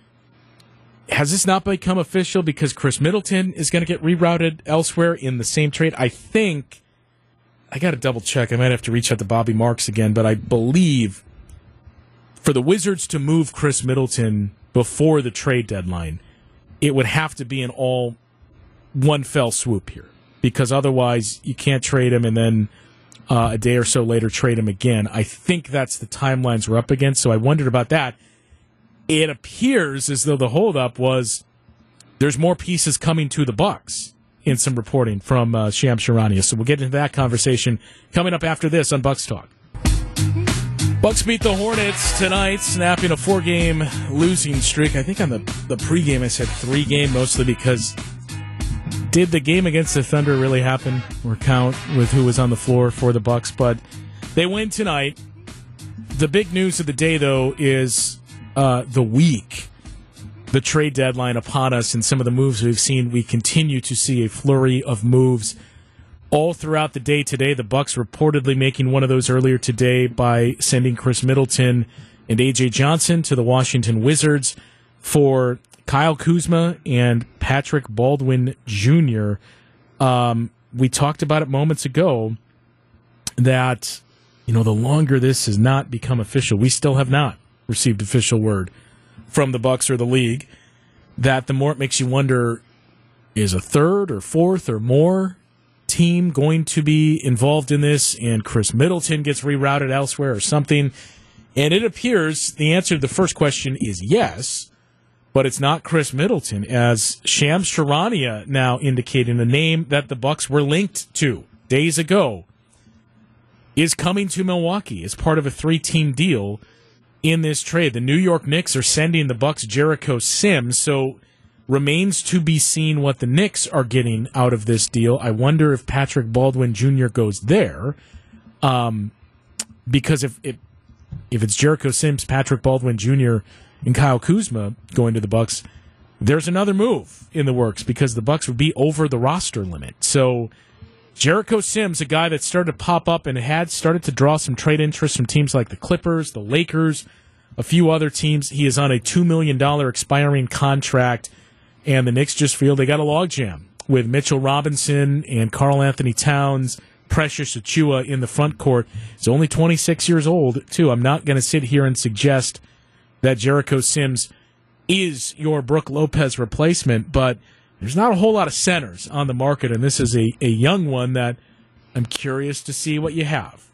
has this not become official because Chris Middleton is going to get rerouted elsewhere in the same trade? I think, I got to double check, I might have to reach out to Bobby Marks again, but I believe for the Wizards to move Chris Middleton before the trade deadline, it would have to be an all one fell swoop here, because otherwise you can't trade him and then a day or so later trade him again. I think that's the timelines we're up against, so I wondered about that. It appears as though the holdup was there's more pieces coming to the Bucks in some reporting from Shams Charania. So we'll get into that conversation coming up after this on Bucks Talk. Bucks beat the Hornets tonight, snapping a 4-game losing streak. I think on the pregame I said 3-game, mostly because did the game against the Thunder really happen or count with who was on the floor for the Bucks? But they win tonight. The big news of the day, though, is the week, the trade deadline upon us, and some of the moves we've seen. We continue to see a flurry of moves all throughout the day today. The Bucks reportedly making one of those earlier today by sending Chris Middleton and A.J. Johnson to the Washington Wizards for Kyle Kuzma and Patrick Baldwin Jr. We talked about it moments ago that, the longer this has not become official, we still have not received official word from the Bucks or the league, that the more it makes you wonder, is a third or fourth or more team going to be involved in this and Chris Middleton gets rerouted elsewhere or something? And it appears the answer to the first question is yes. But it's not Chris Middleton, as Shams Charania now indicating a name that the Bucks were linked to days ago is coming to Milwaukee as part of a 3-team deal in this trade. The New York Knicks are sending the Bucks Jericho Sims, so remains to be seen what the Knicks are getting out of this deal. I wonder if Patrick Baldwin Jr. goes there, because if it's Jericho Sims, Patrick Baldwin Jr., and Kyle Kuzma going to the Bucks, there's another move in the works because the Bucks would be over the roster limit. So Jericho Sims, a guy that started to pop up and had started to draw some trade interest from teams like the Clippers, the Lakers, a few other teams. He is on a $2 million expiring contract, and the Knicks just feel they got a logjam with Mitchell Robinson and Karl Anthony Towns, Precious Achiuwa in the front court. He's only 26 years old, too. I'm not going to sit here and suggest that Jericho Sims is your Brook Lopez replacement, but there's not a whole lot of centers on the market, and this is a young one that I'm curious to see what you have.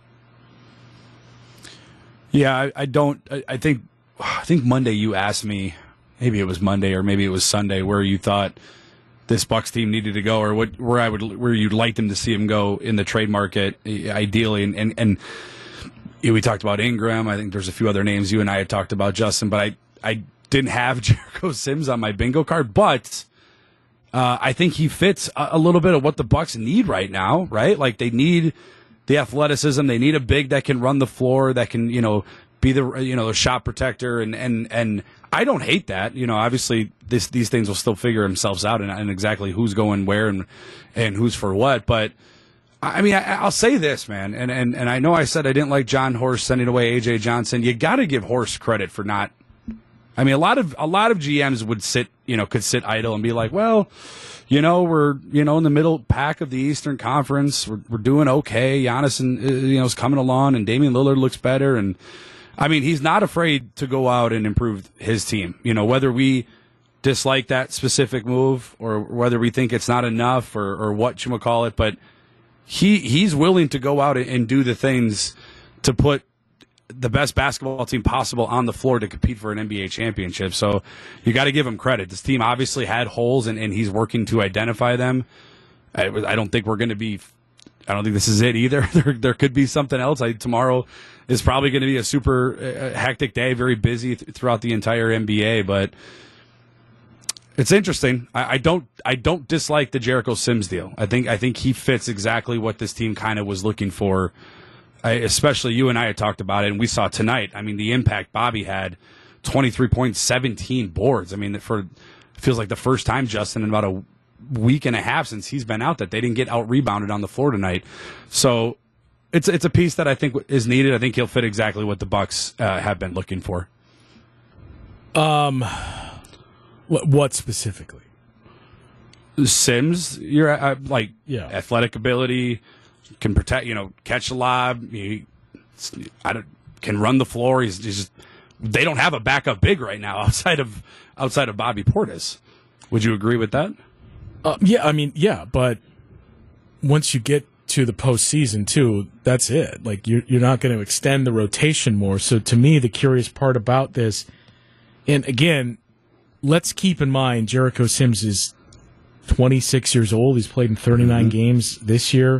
Yeah, I think Monday you asked me, maybe it was Monday or maybe it was Sunday, where you thought this Bucks team needed to go, or where you'd like them to see him go in the trade market, ideally, and we talked about Ingram. I think there's a few other names you and I had talked about, Justin, but I didn't have Jericho Sims on my bingo card. But I think he fits a little bit of what the Bucks need right now, right? Like, they need the athleticism. They need a big that can run the floor, that can, be the shot protector. And I don't hate that. Obviously these things will still figure themselves out and exactly who's going where and who's for what. But I mean, I'll say this, man, and I know I said I didn't like John Horst sending away A.J. Johnson. You got to give Horst credit for not I mean, a lot of GMs would could sit idle and be like, well, we're in the middle pack of the Eastern Conference. We're doing okay. Giannis is coming along, and Damian Lillard looks better. And I mean, he's not afraid to go out and improve his team. Whether we dislike that specific move or whether we think it's not enough or what you call it, but he's willing to go out and do the things to put the best basketball team possible on the floor to compete for an NBA championship. So you got to give him credit. This team obviously had holes, and he's working to identify them. I don't think we're going to be – I don't think this is it either. There could be something else. Tomorrow is probably going to be a super hectic day, very busy throughout the entire NBA. But it's interesting. I don't dislike the Jericho Sims deal. I think he fits exactly what this team kind of was looking for. Especially you and I had talked about it, and we saw tonight. I mean, the impact Bobby had, 23 points, 17 boards. I mean, it feels like the first time, Justin, in about a week and a half since he's been out that they didn't get out-rebounded on the floor tonight. So it's a piece that I think is needed. I think he'll fit exactly what the Bucks have been looking for. What specifically? Sims, you're athletic ability, can protect, catch a lob. Can run the floor. He's just, they don't have a backup big right now outside of Bobby Portis. Would you agree with that? Yeah, but once you get to the postseason too, that's it. Like you're not going to extend the rotation more. So to me, the curious part about this, and again, let's keep in mind Jericho Sims is 26 years old. He's played in 39 games this year.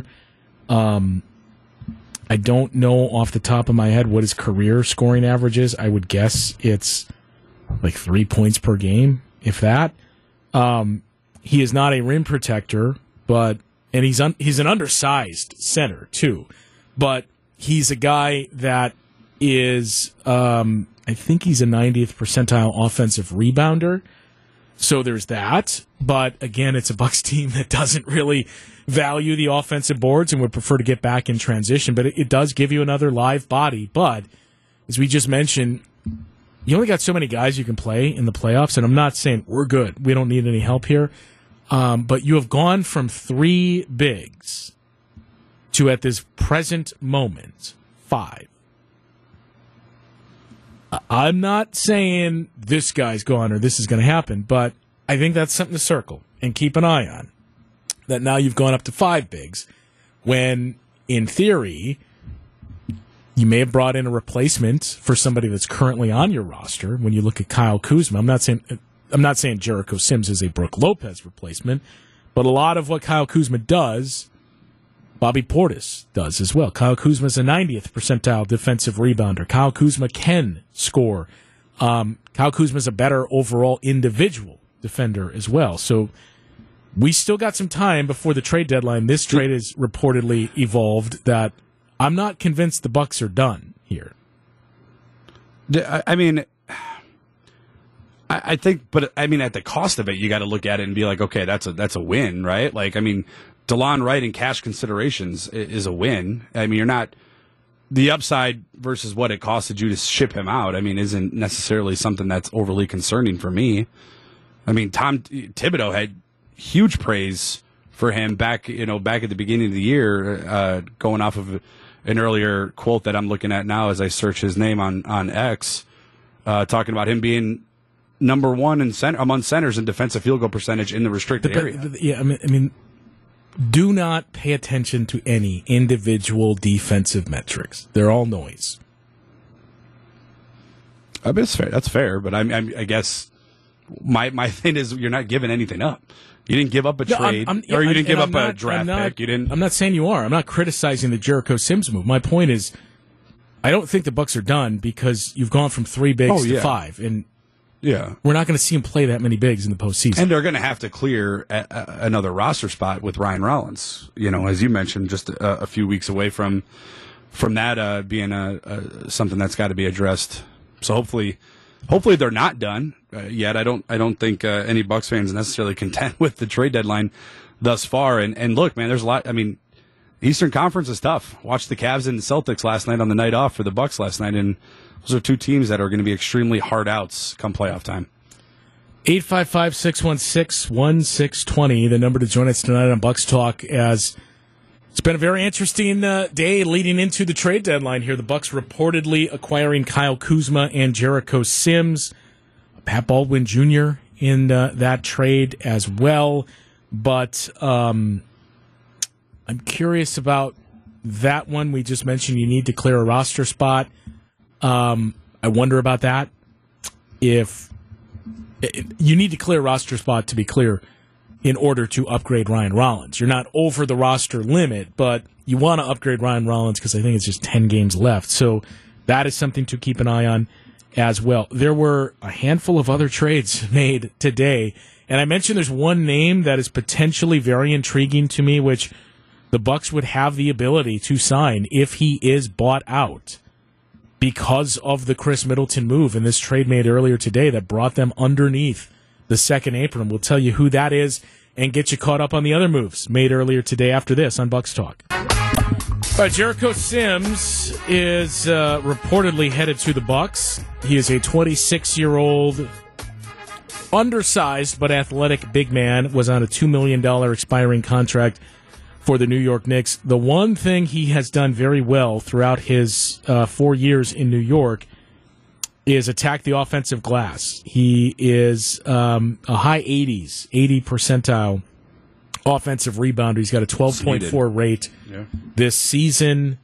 I don't know off the top of my head what his career scoring average is. I would guess it's like 3 points per game, if that. He is not a rim protector, and he's an undersized center too. But he's a guy that is, I think he's a 90th percentile offensive rebounder. So there's that. But again, it's a Bucks team that doesn't really value the offensive boards and would prefer to get back in transition. But it does give you another live body. But as we just mentioned, you only got so many guys you can play in the playoffs. And I'm not saying we're good. We don't need any help here. But you have gone from 3 bigs to, at this present moment, 5. I'm not saying this guy's gone or this is going to happen, but I think that's something to circle and keep an eye on. That now you've gone up to 5 bigs when, in theory, you may have brought in a replacement for somebody that's currently on your roster. When you look at Kyle Kuzma, I'm not saying Jericho Sims is a Brook Lopez replacement, but a lot of what Kyle Kuzma does, Bobby Portis does as well. Kyle Kuzma is a 90th percentile defensive rebounder. Kyle Kuzma can score. Kyle Kuzma is a better overall individual defender as well. So we still got some time before the trade deadline. This trade is reportedly evolved that I'm not convinced the Bucks are done here. I mean, I think, but I mean, at the cost of it, you got to look at it and be like, okay, that's a win, right? Like, I mean, DeLon Wright in cash considerations is a win. I mean, you're not, the upside versus what it costed you to ship him out, I mean, isn't necessarily something that's overly concerning for me. I mean, Tom Thibodeau had huge praise for him back at the beginning of the year, going off of an earlier quote that I'm looking at now as I search his name on X, talking about him being number 1 among centers in defensive field goal percentage in the restricted area. Yeah, I mean, do not pay attention to any individual defensive metrics. They're all noise. I mean, that's fair, but I guess my thing is you're not giving anything up. You didn't give up a trade, or you didn't give up a draft pick. You didn't. I'm not saying you are. I'm not criticizing the Jericho Sims move. My point is, I don't think the Bucks are done because you've gone from 3 bigs to 5, and we're not going to see him play that many bigs in the postseason. And they're going to have to clear another roster spot with Ryan Rollins. As you mentioned, just a few weeks away from that being something that's got to be addressed. So hopefully they're not done yet. I don't think any Bucks fans necessarily content with the trade deadline thus far. And look, man, there's a lot. I mean, Eastern Conference is tough. Watched the Cavs and the Celtics last night on the night off for the Bucks last night, and those are two teams that are going to be extremely hard outs come playoff time. 855-616-1620, the number to join us tonight on Bucks Talk, as it's been a very interesting day leading into the trade deadline here. The Bucks reportedly acquiring Kyle Kuzma and Jericho Sims, Pat Baldwin Jr. in that trade as well. But I'm curious about that one. We just mentioned you need to clear a roster spot. I wonder about that. If you need to clear a roster spot, to be clear, in order to upgrade Ryan Rollins. You're not over the roster limit, but you want to upgrade Ryan Rollins because I think it's just 10 games left. So that is something to keep an eye on as well. There were a handful of other trades made today, and I mentioned there's one name that is potentially very intriguing to me, which the Bucks would have the ability to sign if he is bought out because of the Chris Middleton move and this trade made earlier today that brought them underneath the second apron. We'll tell you who that is and get you caught up on the other moves made earlier today after this on Bucks Talk. All right, Jericho Sims is reportedly headed to the Bucks. He is a 26-year-old, undersized but athletic big man, was on a $2 million expiring contract for the New York Knicks. The one thing he has done very well throughout his 4 years in New York is attack the offensive glass. He is a high 80s, 80 percentile offensive rebounder. He's got a 12.4 rate this season.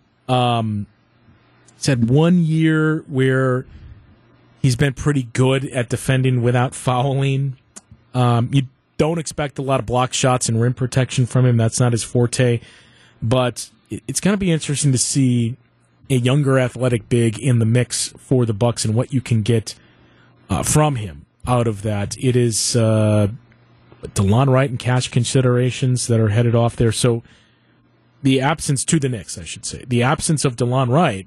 He's had 1 year where he's been pretty good at defending without fouling. You don't expect a lot of block shots and rim protection from him. That's not his forte. But it's going to be interesting to see a younger athletic big in the mix for the Bucks and what you can get from him out of that. It is DeLon Wright and cash considerations that are headed off there. So the absence to the Knicks, I should say, the absence of DeLon Wright,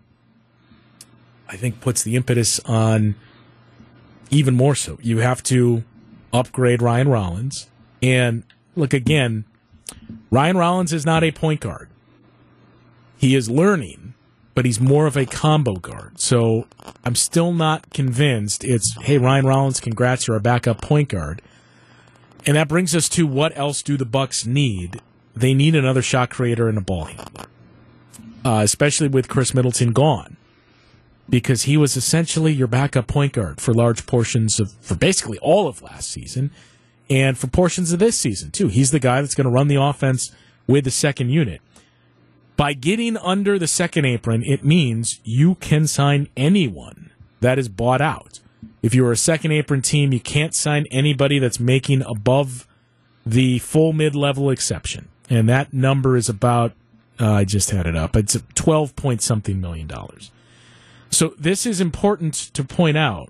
I think puts the impetus on even more so. You have to upgrade Ryan Rollins. And look, again, Ryan Rollins is not a point guard. He is learning, but he's more of a combo guard. So I'm still not convinced it's, hey, Ryan Rollins, congrats, you're a backup point guard. And that brings us to what else do the Bucks need? They need another shot creator and a ball handler, especially with Chris Middleton gone, because he was essentially your backup point guard for large portions for basically all of last season and for portions of this season, too. He's the guy that's going to run the offense with the second unit. By getting under the second apron, it means you can sign anyone that is bought out. If you're a second apron team, you can't sign anybody that's making above the full mid-level exception. And that number is about, I just had it up, it's $12-point-something million. So this is important to point out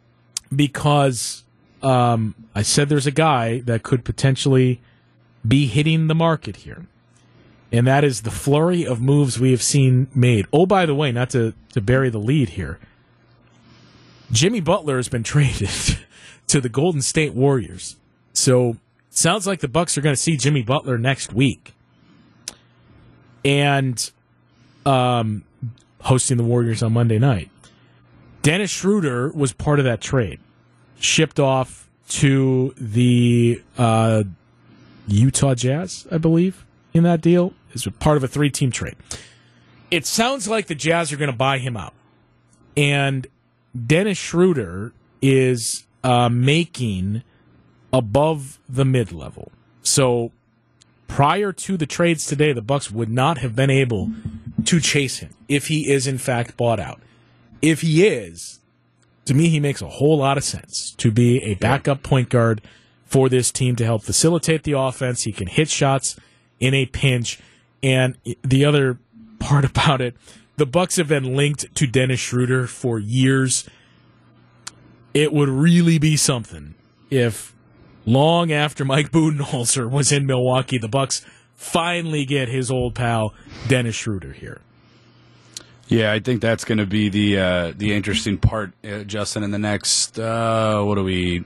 because I said there's a guy that could potentially be hitting the market here. And that is the flurry of moves we have seen made. Oh, by the way, not to bury the lead here, Jimmy Butler has been traded to the Golden State Warriors. So it sounds like the Bucks are going to see Jimmy Butler next week. And hosting the Warriors on Monday night. Dennis Schroeder was part of that trade. Shipped off to the Utah Jazz, I believe, in that deal. Is part of a 3-team trade. It sounds like the Jazz are going to buy him out. And Dennis Schroeder is making above the mid-level. So prior to the trades today, the Bucks would not have been able to chase him if he is in fact bought out. If he is, to me, he makes a whole lot of sense to be a backup point guard for this team to help facilitate the offense. He can hit shots in a pinch. And the other part about it, the Bucks have been linked to Dennis Schroeder for years. It would really be something if long after Mike Budenholzer was in Milwaukee, the Bucks finally get his old pal Dennis Schroeder here. Yeah, I think that's going to be the interesting part, Justin, in the next, 18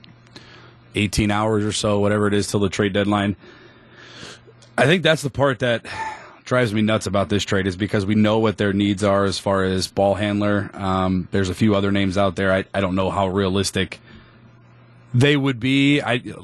hours or so, whatever it is till the trade deadline. I think that's the part that drives me nuts about this trade is because we know what their needs are as far as ball handler. There's a few other names out there. I don't know how realistic they would be.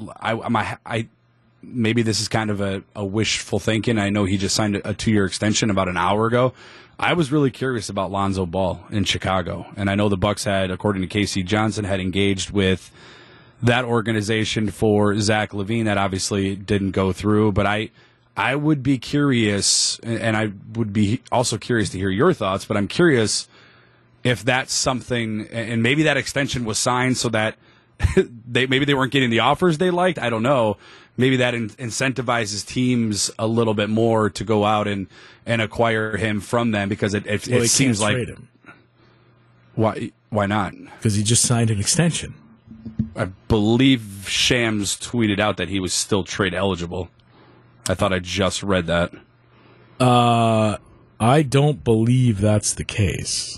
Maybe this is kind of a wishful thinking. I know he just signed a 2-year extension about an hour ago. I was really curious about Lonzo Ball in Chicago, and I know the Bucks had, according to Casey Johnson, had engaged with that organization for Zach LaVine. That obviously didn't go through, but I would be curious, and I would be also curious to hear your thoughts, but I'm curious if that's something, and maybe that extension was signed so that maybe they weren't getting the offers they liked. I don't know. Maybe that incentivizes teams a little bit more to go out and acquire him from them, because it seems like trade him. Why not? Because he just signed an extension. I believe Shams tweeted out that he was still trade eligible. I thought I just read that. I don't believe that's the case.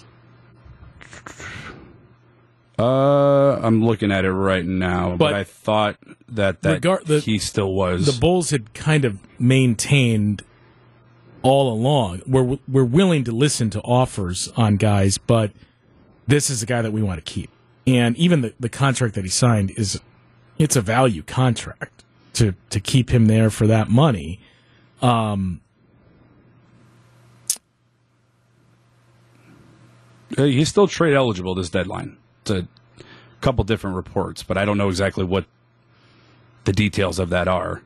I'm looking at it right now, but I thought that he still was. The Bulls had kind of maintained all along, we're willing to listen to offers on guys, but this is a guy that we want to keep. And even the contract that he signed it's a value contract to keep him there for that money. He's still trade eligible this deadline. It's a couple different reports, but I don't know exactly what the details of that are.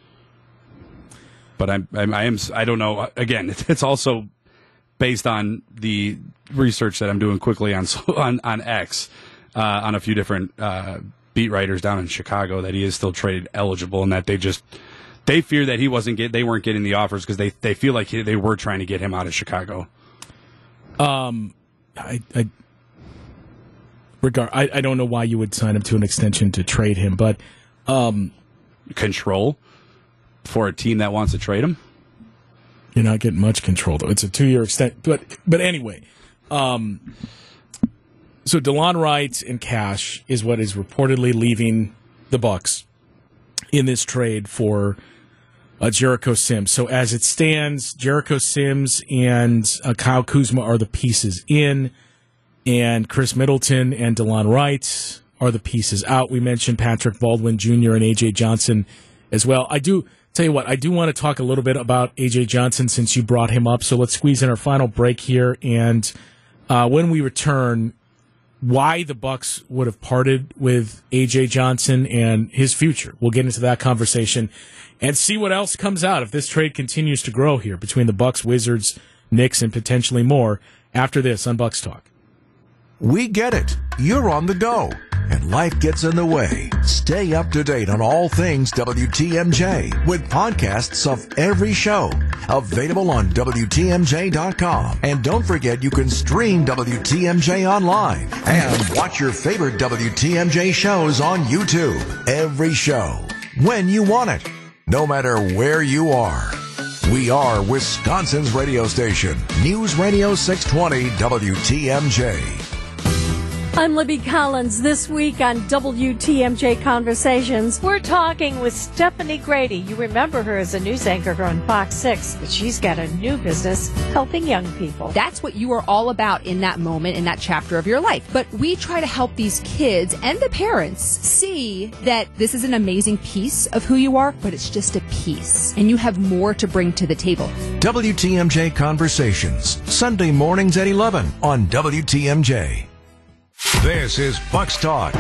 But I don't know. Again, it's also based on the research that I'm doing quickly on X, on a few different beat writers down in Chicago, that he is still trade eligible, and that they fear that they weren't getting the offers because they feel like they were trying to get him out of Chicago. I don't know why you would sign him to an extension to trade him, but control for a team that wants to trade him. You're not getting much control though. It's a 2-year extension, but anyway. So DeLon Wright and Cash is what is reportedly leaving the Bucks in this trade for Jericho Sims. So as it stands, Jericho Sims and Kyle Kuzma are the pieces in, and Chris Middleton and DeLon Wright are the pieces out. We mentioned Patrick Baldwin Jr. and A.J. Johnson as well. I do tell you what, I do want to talk a little bit about A.J. Johnson since you brought him up. So let's squeeze in our final break here, and when we return, why the Bucks would have parted with A.J. Johnson and his future. We'll get into that conversation and see what else comes out if this trade continues to grow here between the Bucks, Wizards, Knicks, and potentially more after this on Bucks Talk. We get it. You're on the go, and life gets in the way. Stay up to date on all things WTMJ with podcasts of every show. Available on WTMJ.com. And don't forget you can stream WTMJ online and watch your favorite WTMJ shows on YouTube. Every show, when you want it, no matter where you are. We are Wisconsin's radio station, News Radio 620 WTMJ. I'm Libby Collins. This week on WTMJ Conversations, we're talking with Stephanie Grady. You remember her as a news anchor on Fox 6, but she's got a new business helping young people. That's what you are all about in that moment, in that chapter of your life. But we try to help these kids and the parents see that this is an amazing piece of who you are, but it's just a piece, and you have more to bring to the table. WTMJ Conversations, Sunday mornings at 11 on WTMJ. This is Bucks Talk.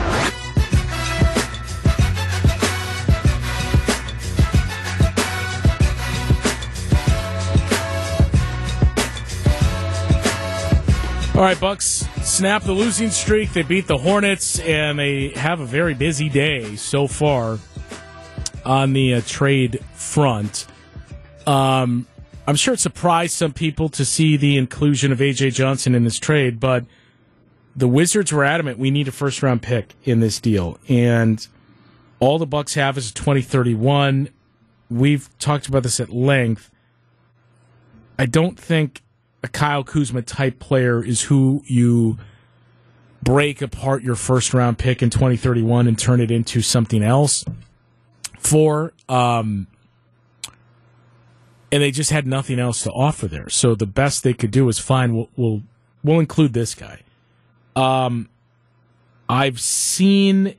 All right, Bucks snap the losing streak. They beat the Hornets, and they have a very busy day so far on the trade front. I'm sure it surprised some people to see the inclusion of A.J. Johnson in this trade, but the Wizards were adamant we need a first-round pick in this deal, and all the Bucks have is a 2031. We've talked about this at length. I don't think a Kyle Kuzma-type player is who you break apart your first-round pick in 2031 and turn it into something else for. And and they just had nothing else to offer there. So the best they could do was fine. We'll include this guy. I've seen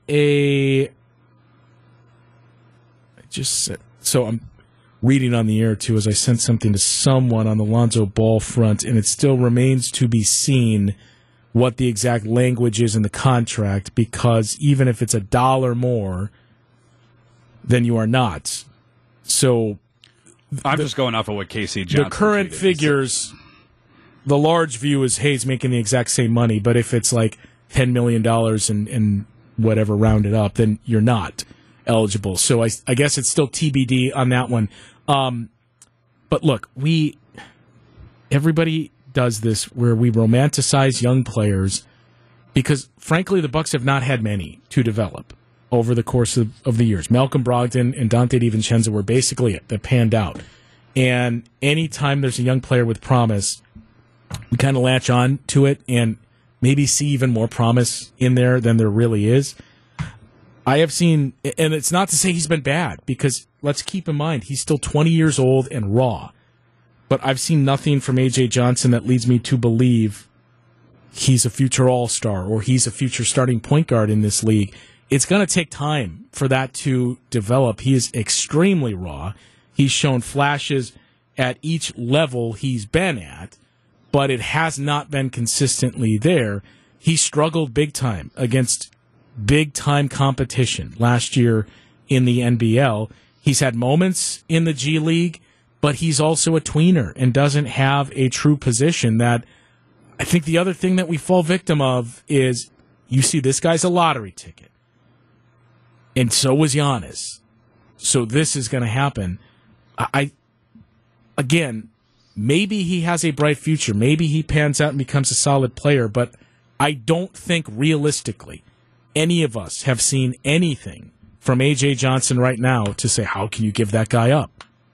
so I'm reading on the air too as I sent something to someone on the Lonzo Ball front, and it still remains to be seen what the exact language is in the contract, because even if it's $1 more, then you are not. So I'm just going off of what Casey Johnson. The current figures, the large view is, hey, he's making the exact same money, but if it's like $10 million and whatever rounded up, then you're not eligible. So I guess it's still TBD on that one. But look, everybody does this where we romanticize young players because, frankly, the Bucks have not had many to develop over the course of the years. Malcolm Brogdon and Dante DiVincenzo were basically it that panned out. And anytime there's a young player with promise, we kind of latch on to it and maybe see even more promise in there than there really is. I have seen, and it's not to say he's been bad, because let's keep in mind, he's still 20 years old and raw. But I've seen nothing from A.J. Johnson that leads me to believe he's a future all-star or he's a future starting point guard in this league. It's going to take time for that to develop. He is extremely raw. He's shown flashes at each level he's been at, but it has not been consistently there. He struggled big time against big-time competition last year in the NBL. He's had moments in the G League, but he's also a tweener and doesn't have a true position. That I think the other thing that we fall victim of is you see this guy's a lottery ticket, and so was Giannis. So this is going to happen. Again, maybe he has a bright future. Maybe he pans out and becomes a solid player, but I don't think realistically any of us have seen anything from A.J. Johnson right now to say, how can you give that guy up?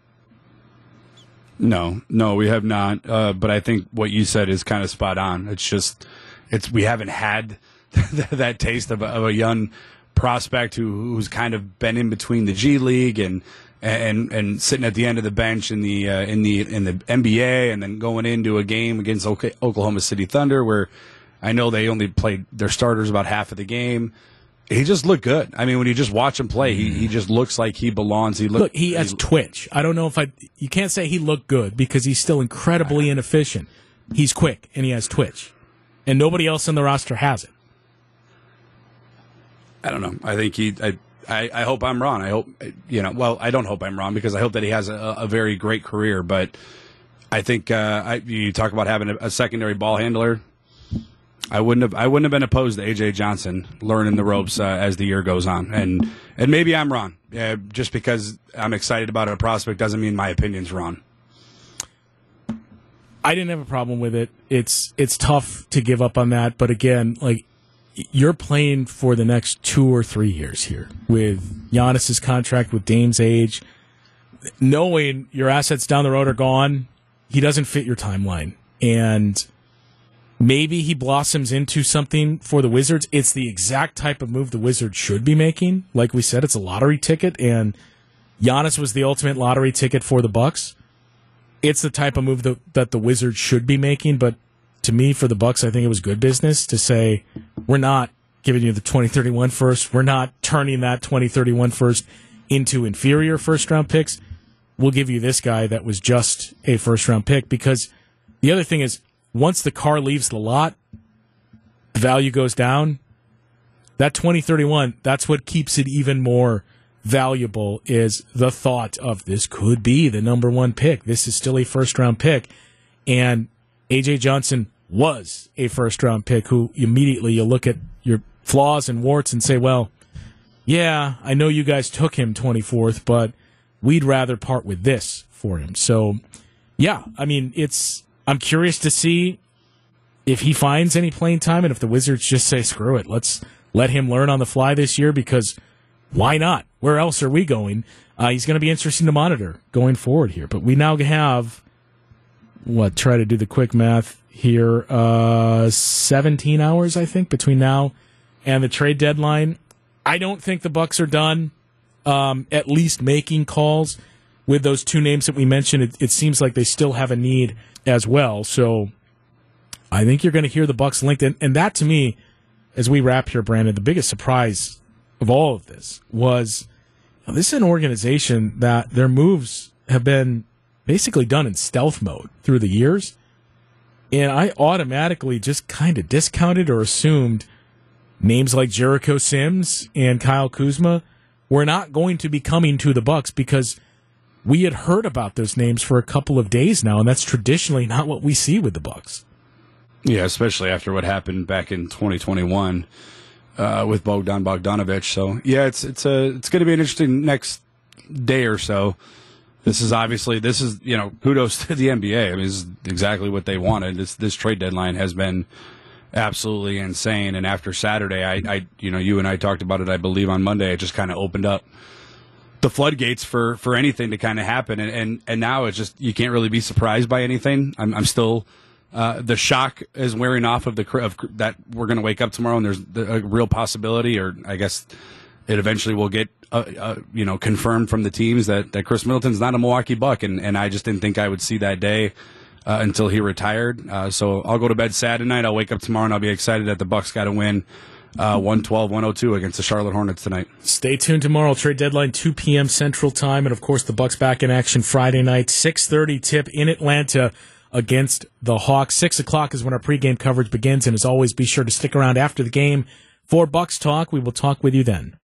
No, we have not. But I think what you said is kind of spot on. We haven't had that taste of a young prospect who's kind of been in between the G League and sitting at the end of the bench in the NBA, and then going into a game against Oklahoma City Thunder where I know they only played their starters about half of the game. He just looked good. I mean, when you just watch him play, he just looks like he belongs. He has twitch. I don't know if you can't say he looked good because he's still incredibly inefficient. He's quick and he has twitch, and nobody else on the roster has it. I don't know. I think I hope I'm wrong. I hope Well, I don't hope I'm wrong because I hope that he has a very great career. But I think you talk about having a secondary ball handler. I wouldn't have been opposed to A.J. Johnson learning the ropes as the year goes on, and maybe I'm wrong. Just because I'm excited about a prospect doesn't mean my opinion's wrong. I didn't have a problem with it. It's tough to give up on that, but again, like you're playing for the next 2 or 3 years here with Giannis's contract, with Dame's age, knowing your assets down the road are gone. He doesn't fit your timeline, and maybe he blossoms into something for the Wizards. It's the exact type of move the Wizards should be making. Like we said, it's a lottery ticket, and Giannis was the ultimate lottery ticket for the Bucks. It's the type of move that the Wizards should be making, but to me, for the Bucks, I think it was good business to say, we're not giving you the 2031 first. We're not turning that 2031 first into inferior first-round picks. We'll give you this guy that was just a first-round pick, because the other thing is, once the car leaves the lot, the value goes down. That 2031, that's what keeps it even more valuable, is the thought of this could be the number 1 pick. This is still a first-round pick. And A.J. Johnson was a first-round pick who immediately you look at your flaws and warts and say, well, yeah, I know you guys took him 24th, but we'd rather part with this for him. So, yeah, I mean, I'm curious to see if he finds any playing time and if the Wizards just say, screw it, let's let him learn on the fly this year, because why not? Where else are we going? He's going to be interesting to monitor going forward here. But we now have, try to do the quick math here, 17 hours, I think, between now and the trade deadline. I don't think the Bucks are done, at least making calls. with those two names that we mentioned, it seems like they still have a need as well. So I think you're going to hear the Bucs linked. And that, to me, as we wrap here, Brandon, the biggest surprise of all of this was this is an organization that their moves have been basically done in stealth mode through the years. And I automatically just kind of discounted or assumed names like Jericho Sims and Kyle Kuzma were not going to be coming to the Bucs because we had heard about those names for a couple of days now, and that's traditionally not what we see with the Bucs. Yeah, especially after what happened back in 2021 with Bogdan Bogdanovic. So yeah, it's going to be an interesting next day or so. This is kudos to the NBA. I mean, this is exactly what they wanted. This trade deadline has been absolutely insane. And after Saturday, I you and I talked about it, I believe on Monday, it just kind of opened up the floodgates for anything to kind of happen. And now it's just, you can't really be surprised by anything. I'm still, the shock is wearing off of that we're going to wake up tomorrow and there's a real possibility, or I guess it eventually will get, confirmed from the teams that Chris Middleton's not a Milwaukee Buck. And I just didn't think I would see that day until he retired. So I'll go to bed sad tonight. I'll wake up tomorrow and I'll be excited that the Bucs got to win 112-102 against the Charlotte Hornets tonight. Stay tuned tomorrow. Trade deadline 2 p.m. Central Time, and of course the Bucs back in action Friday night, 6:30 tip in Atlanta against the Hawks. 6 o'clock is when our pregame coverage begins, and as always, be sure to stick around after the game for Bucs Talk. We will talk with you then.